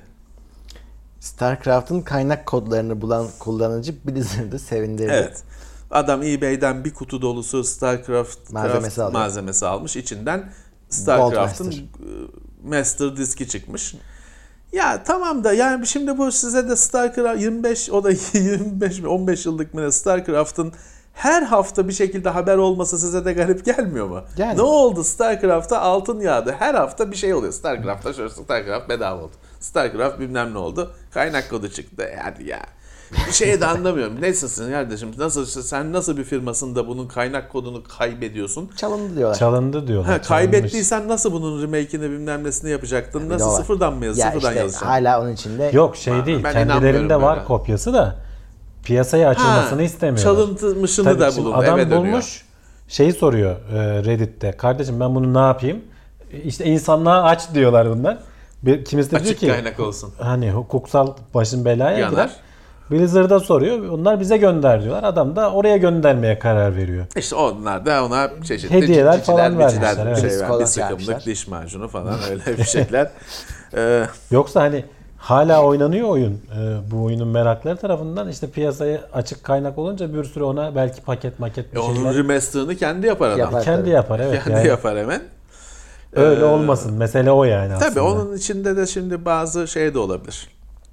StarCraft'ın kaynak kodlarını bulan kullanıcı Blizzard'ı sevindirdi. Evet. Adam eBay'den bir kutu dolusu StarCraft Malzemesi Craft alıyor. malzemesi almış. İçinden StarCraft'ın Master. e, Master diski çıkmış. Ya tamam da yani şimdi bu size de StarCraft yirmi beş o da yirmi beş mi on beş yıllık mı ne StarCraft'ın her hafta bir şekilde haber olması size de garip gelmiyor mu? Yani. Ne oldu StarCraft'ta altın yağdı. Her hafta bir şey oluyor. StarCraft'ta şöyle StarCraft bedava oldu. StarCraft bilmem ne oldu. Kaynak kodu çıktı. Hadi ya. Bir şeyi de anlamıyorum. Neysesin kardeşim. Nasıl sen nasıl bir firmasın da bunun kaynak kodunu kaybediyorsun? Çalındı diyorlar. Çalındı diyorlar. Ha, çalınmış. kaybettiysen nasıl bunun remake'ini bilmem nesini yapacaktın? Bir de Nasıl o var. sıfırdan mı yaz? Ya Sıfırdan işte yazacaksın? hala onun içinde. Yok şey değil. Ben inanmıyorum Kendilerinde var böyle. kopyası da piyasaya açılmasını Ha, istemiyorlar. çalıntmışını Tabii da şimdi bulundu. adam Eve dönüyor. bulmuş şeyi soruyor e, Reddit'te. Kardeşim ben bunu ne yapayım? İşte insanlığa aç diyorlar bunlar. Bir, kimisi de diyor Açık ki kaynak olsun. hani hukuksal başın belaya Yanar. girer. Blizzard'a soruyor. Onlar bize gönder diyorlar. Adam da oraya göndermeye karar veriyor. İşte onlar da ona çeşitli Hediyeler ciciler, falan miciler, vermişler, evet. şey Biz ver, kola bir sıkımlık çarpmışlar. diş macunu falan öyle bir şeyler. Ee, Yoksa hani hala oynanıyor oyun. Ee, bu oyunun merakları tarafından işte piyasaya açık kaynak olunca bir sürü ona belki paket maket bir e, onun şeyler remaster'ını kendi yapar adam. Yapar. kendi tabii. yapar. Evet. Kendi yani. yapar hemen. Öyle Ee, olmasın. Mesele o yani aslında. Tabii onun içinde de şimdi bazı şey de olabilir.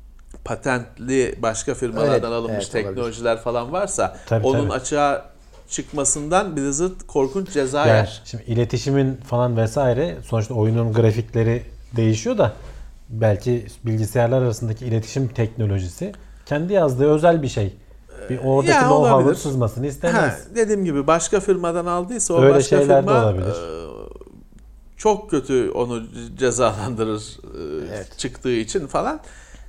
Patentli başka firmalardan Öyle, alınmış evet, olabilir. teknolojiler falan varsa Tabii, onun tabii. açığa çıkmasından Blizzard korkunç ceza Yani yer. şimdi iletişimin falan vesaire sonuçta oyunun grafikleri değişiyor da belki bilgisayarlar arasındaki iletişim teknolojisi kendi yazdığı özel bir şey. Bir oradaki ya, know-how'un olabilir. sızmasını Ha, istemez. dediğim gibi başka firmadan aldıysa o Öyle başka şeyler de firma olabilir. e, çok kötü onu cezalandırır e, Evet. çıktığı için falan.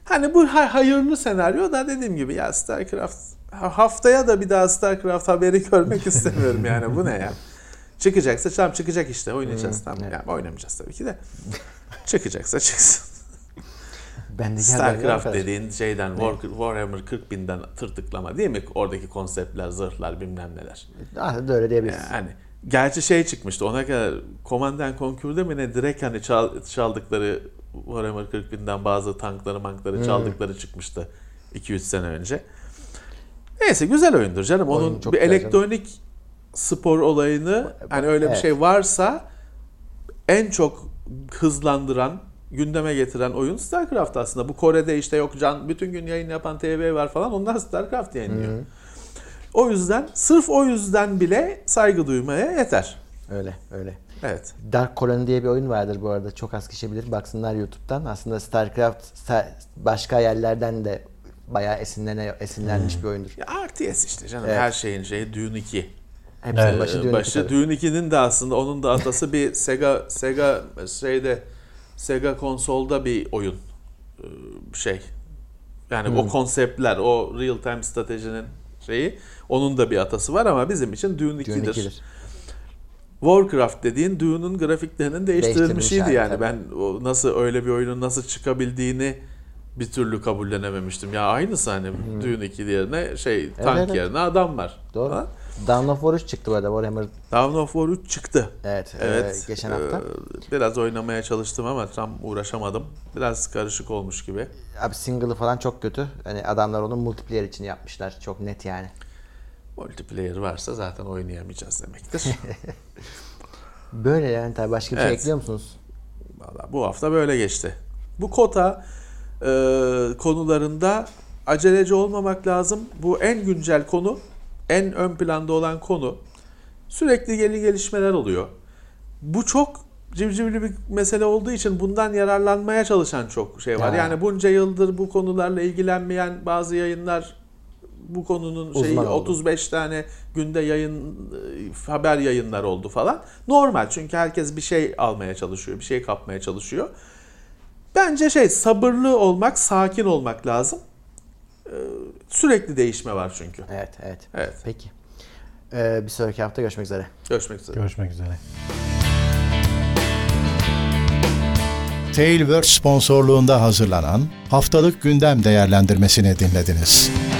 Hani bu hayırlı senaryo da dediğim gibi ya StarCraft haftaya da bir daha StarCraft haberi görmek istemiyorum yani bu ne ya? Çıkacaksa tamam çıkacak işte oynayacağız hmm, tamam evet. Yani oynamayacağız tabii ki de. Çıkacaksa çıksın. Ben de StarCraft dediğin şeyden War, Warhammer kırk binden tırtıklama değil mi? Oradaki konseptler, zırhlar bilmem neler. Ah da öyle diyebiliriz. Yani gerçi şey çıkmıştı ona kadar Command and Conquer'da mı ne direkt hani çal, çaldıkları Warhammer kırk binden bazı tankları mankları hmm. çaldıkları çıkmıştı iki üç sene önce. Neyse güzel oyundur canım. Onun Oyun bir elektronik canım. Spor olayını hani öyle evet. bir şey varsa en çok hızlandıran, gündeme getiren oyun StarCraft aslında. Bu Kore'de işte yok can bütün gün yayın yapan T V var falan. Onlar StarCraft yayınlıyor. Hmm. O yüzden sırf o yüzden bile saygı duymaya yeter. Öyle öyle. Evet. Dark Colony diye bir oyun vardır bu arada. Çok az kişi bilir. Baksınlar YouTube'dan. Aslında StarCraft başka yerlerden de bayağı esinlene, esinlenmiş hmm. bir oyundur. Ya R T S işte canım. Evet. Her şeyin şeyi Dune iki. Hepsinin evet. başı Dune başı iki. Dune ikinin de aslında onun da atası bir Sega Sega şeyde Sega konsolda bir oyun şey. Yani hmm. o konseptler, o real time stratejinin şeyi onun da bir atası var ama bizim için Dune ikidir. Dune ikidir. Warcraft dediğin Dune'un grafiklerinin değiştirilmişiydi yani. Tabii. Ben o nasıl öyle bir oyunun nasıl çıkabildiğini bir türlü kabullenememiştim. Ya aynısı hani hmm. Dune iki yerine şey evet, tank evet. yerine adam var. Doğru. Ha? Dawn of War üç çıktı bu arada Warhammer. Dawn of War üç çıktı. Evet. Evet. E, geçen hafta. E, biraz oynamaya çalıştım ama tam uğraşamadım. Biraz karışık olmuş gibi. Abi single'ı falan çok kötü. Hani adamlar onu multiplayer için yapmışlar. Çok net yani. Multiplayer varsa zaten oynayamayacağız demektir. Böyle yani tabii başka bir evet. şey ekliyor musunuz? Vallahi bu hafta böyle geçti. Bu kota e, konularında aceleci olmamak lazım. Bu en güncel konu, en ön planda olan konu. Sürekli yeni gelişmeler oluyor. Bu çok civcivli bir mesele olduğu için bundan yararlanmaya çalışan çok şey var. Ya. Yani bunca yıldır bu konularla ilgilenmeyen bazı yayınlar bu konunun şeyi otuz beş tane günde yayın haber yayınlar oldu falan. Normal çünkü herkes bir şey almaya çalışıyor, bir şey kapmaya çalışıyor. Bence şey sabırlı olmak, sakin olmak lazım. Ee, sürekli değişme var çünkü. Evet, evet. Evet. Peki. Ee, bir sonraki hafta görüşmek üzere. Görüşmek üzere. Görüşmek üzere. Tailwords sponsorluğunda hazırlanan haftalık gündem değerlendirmesini dinlediniz.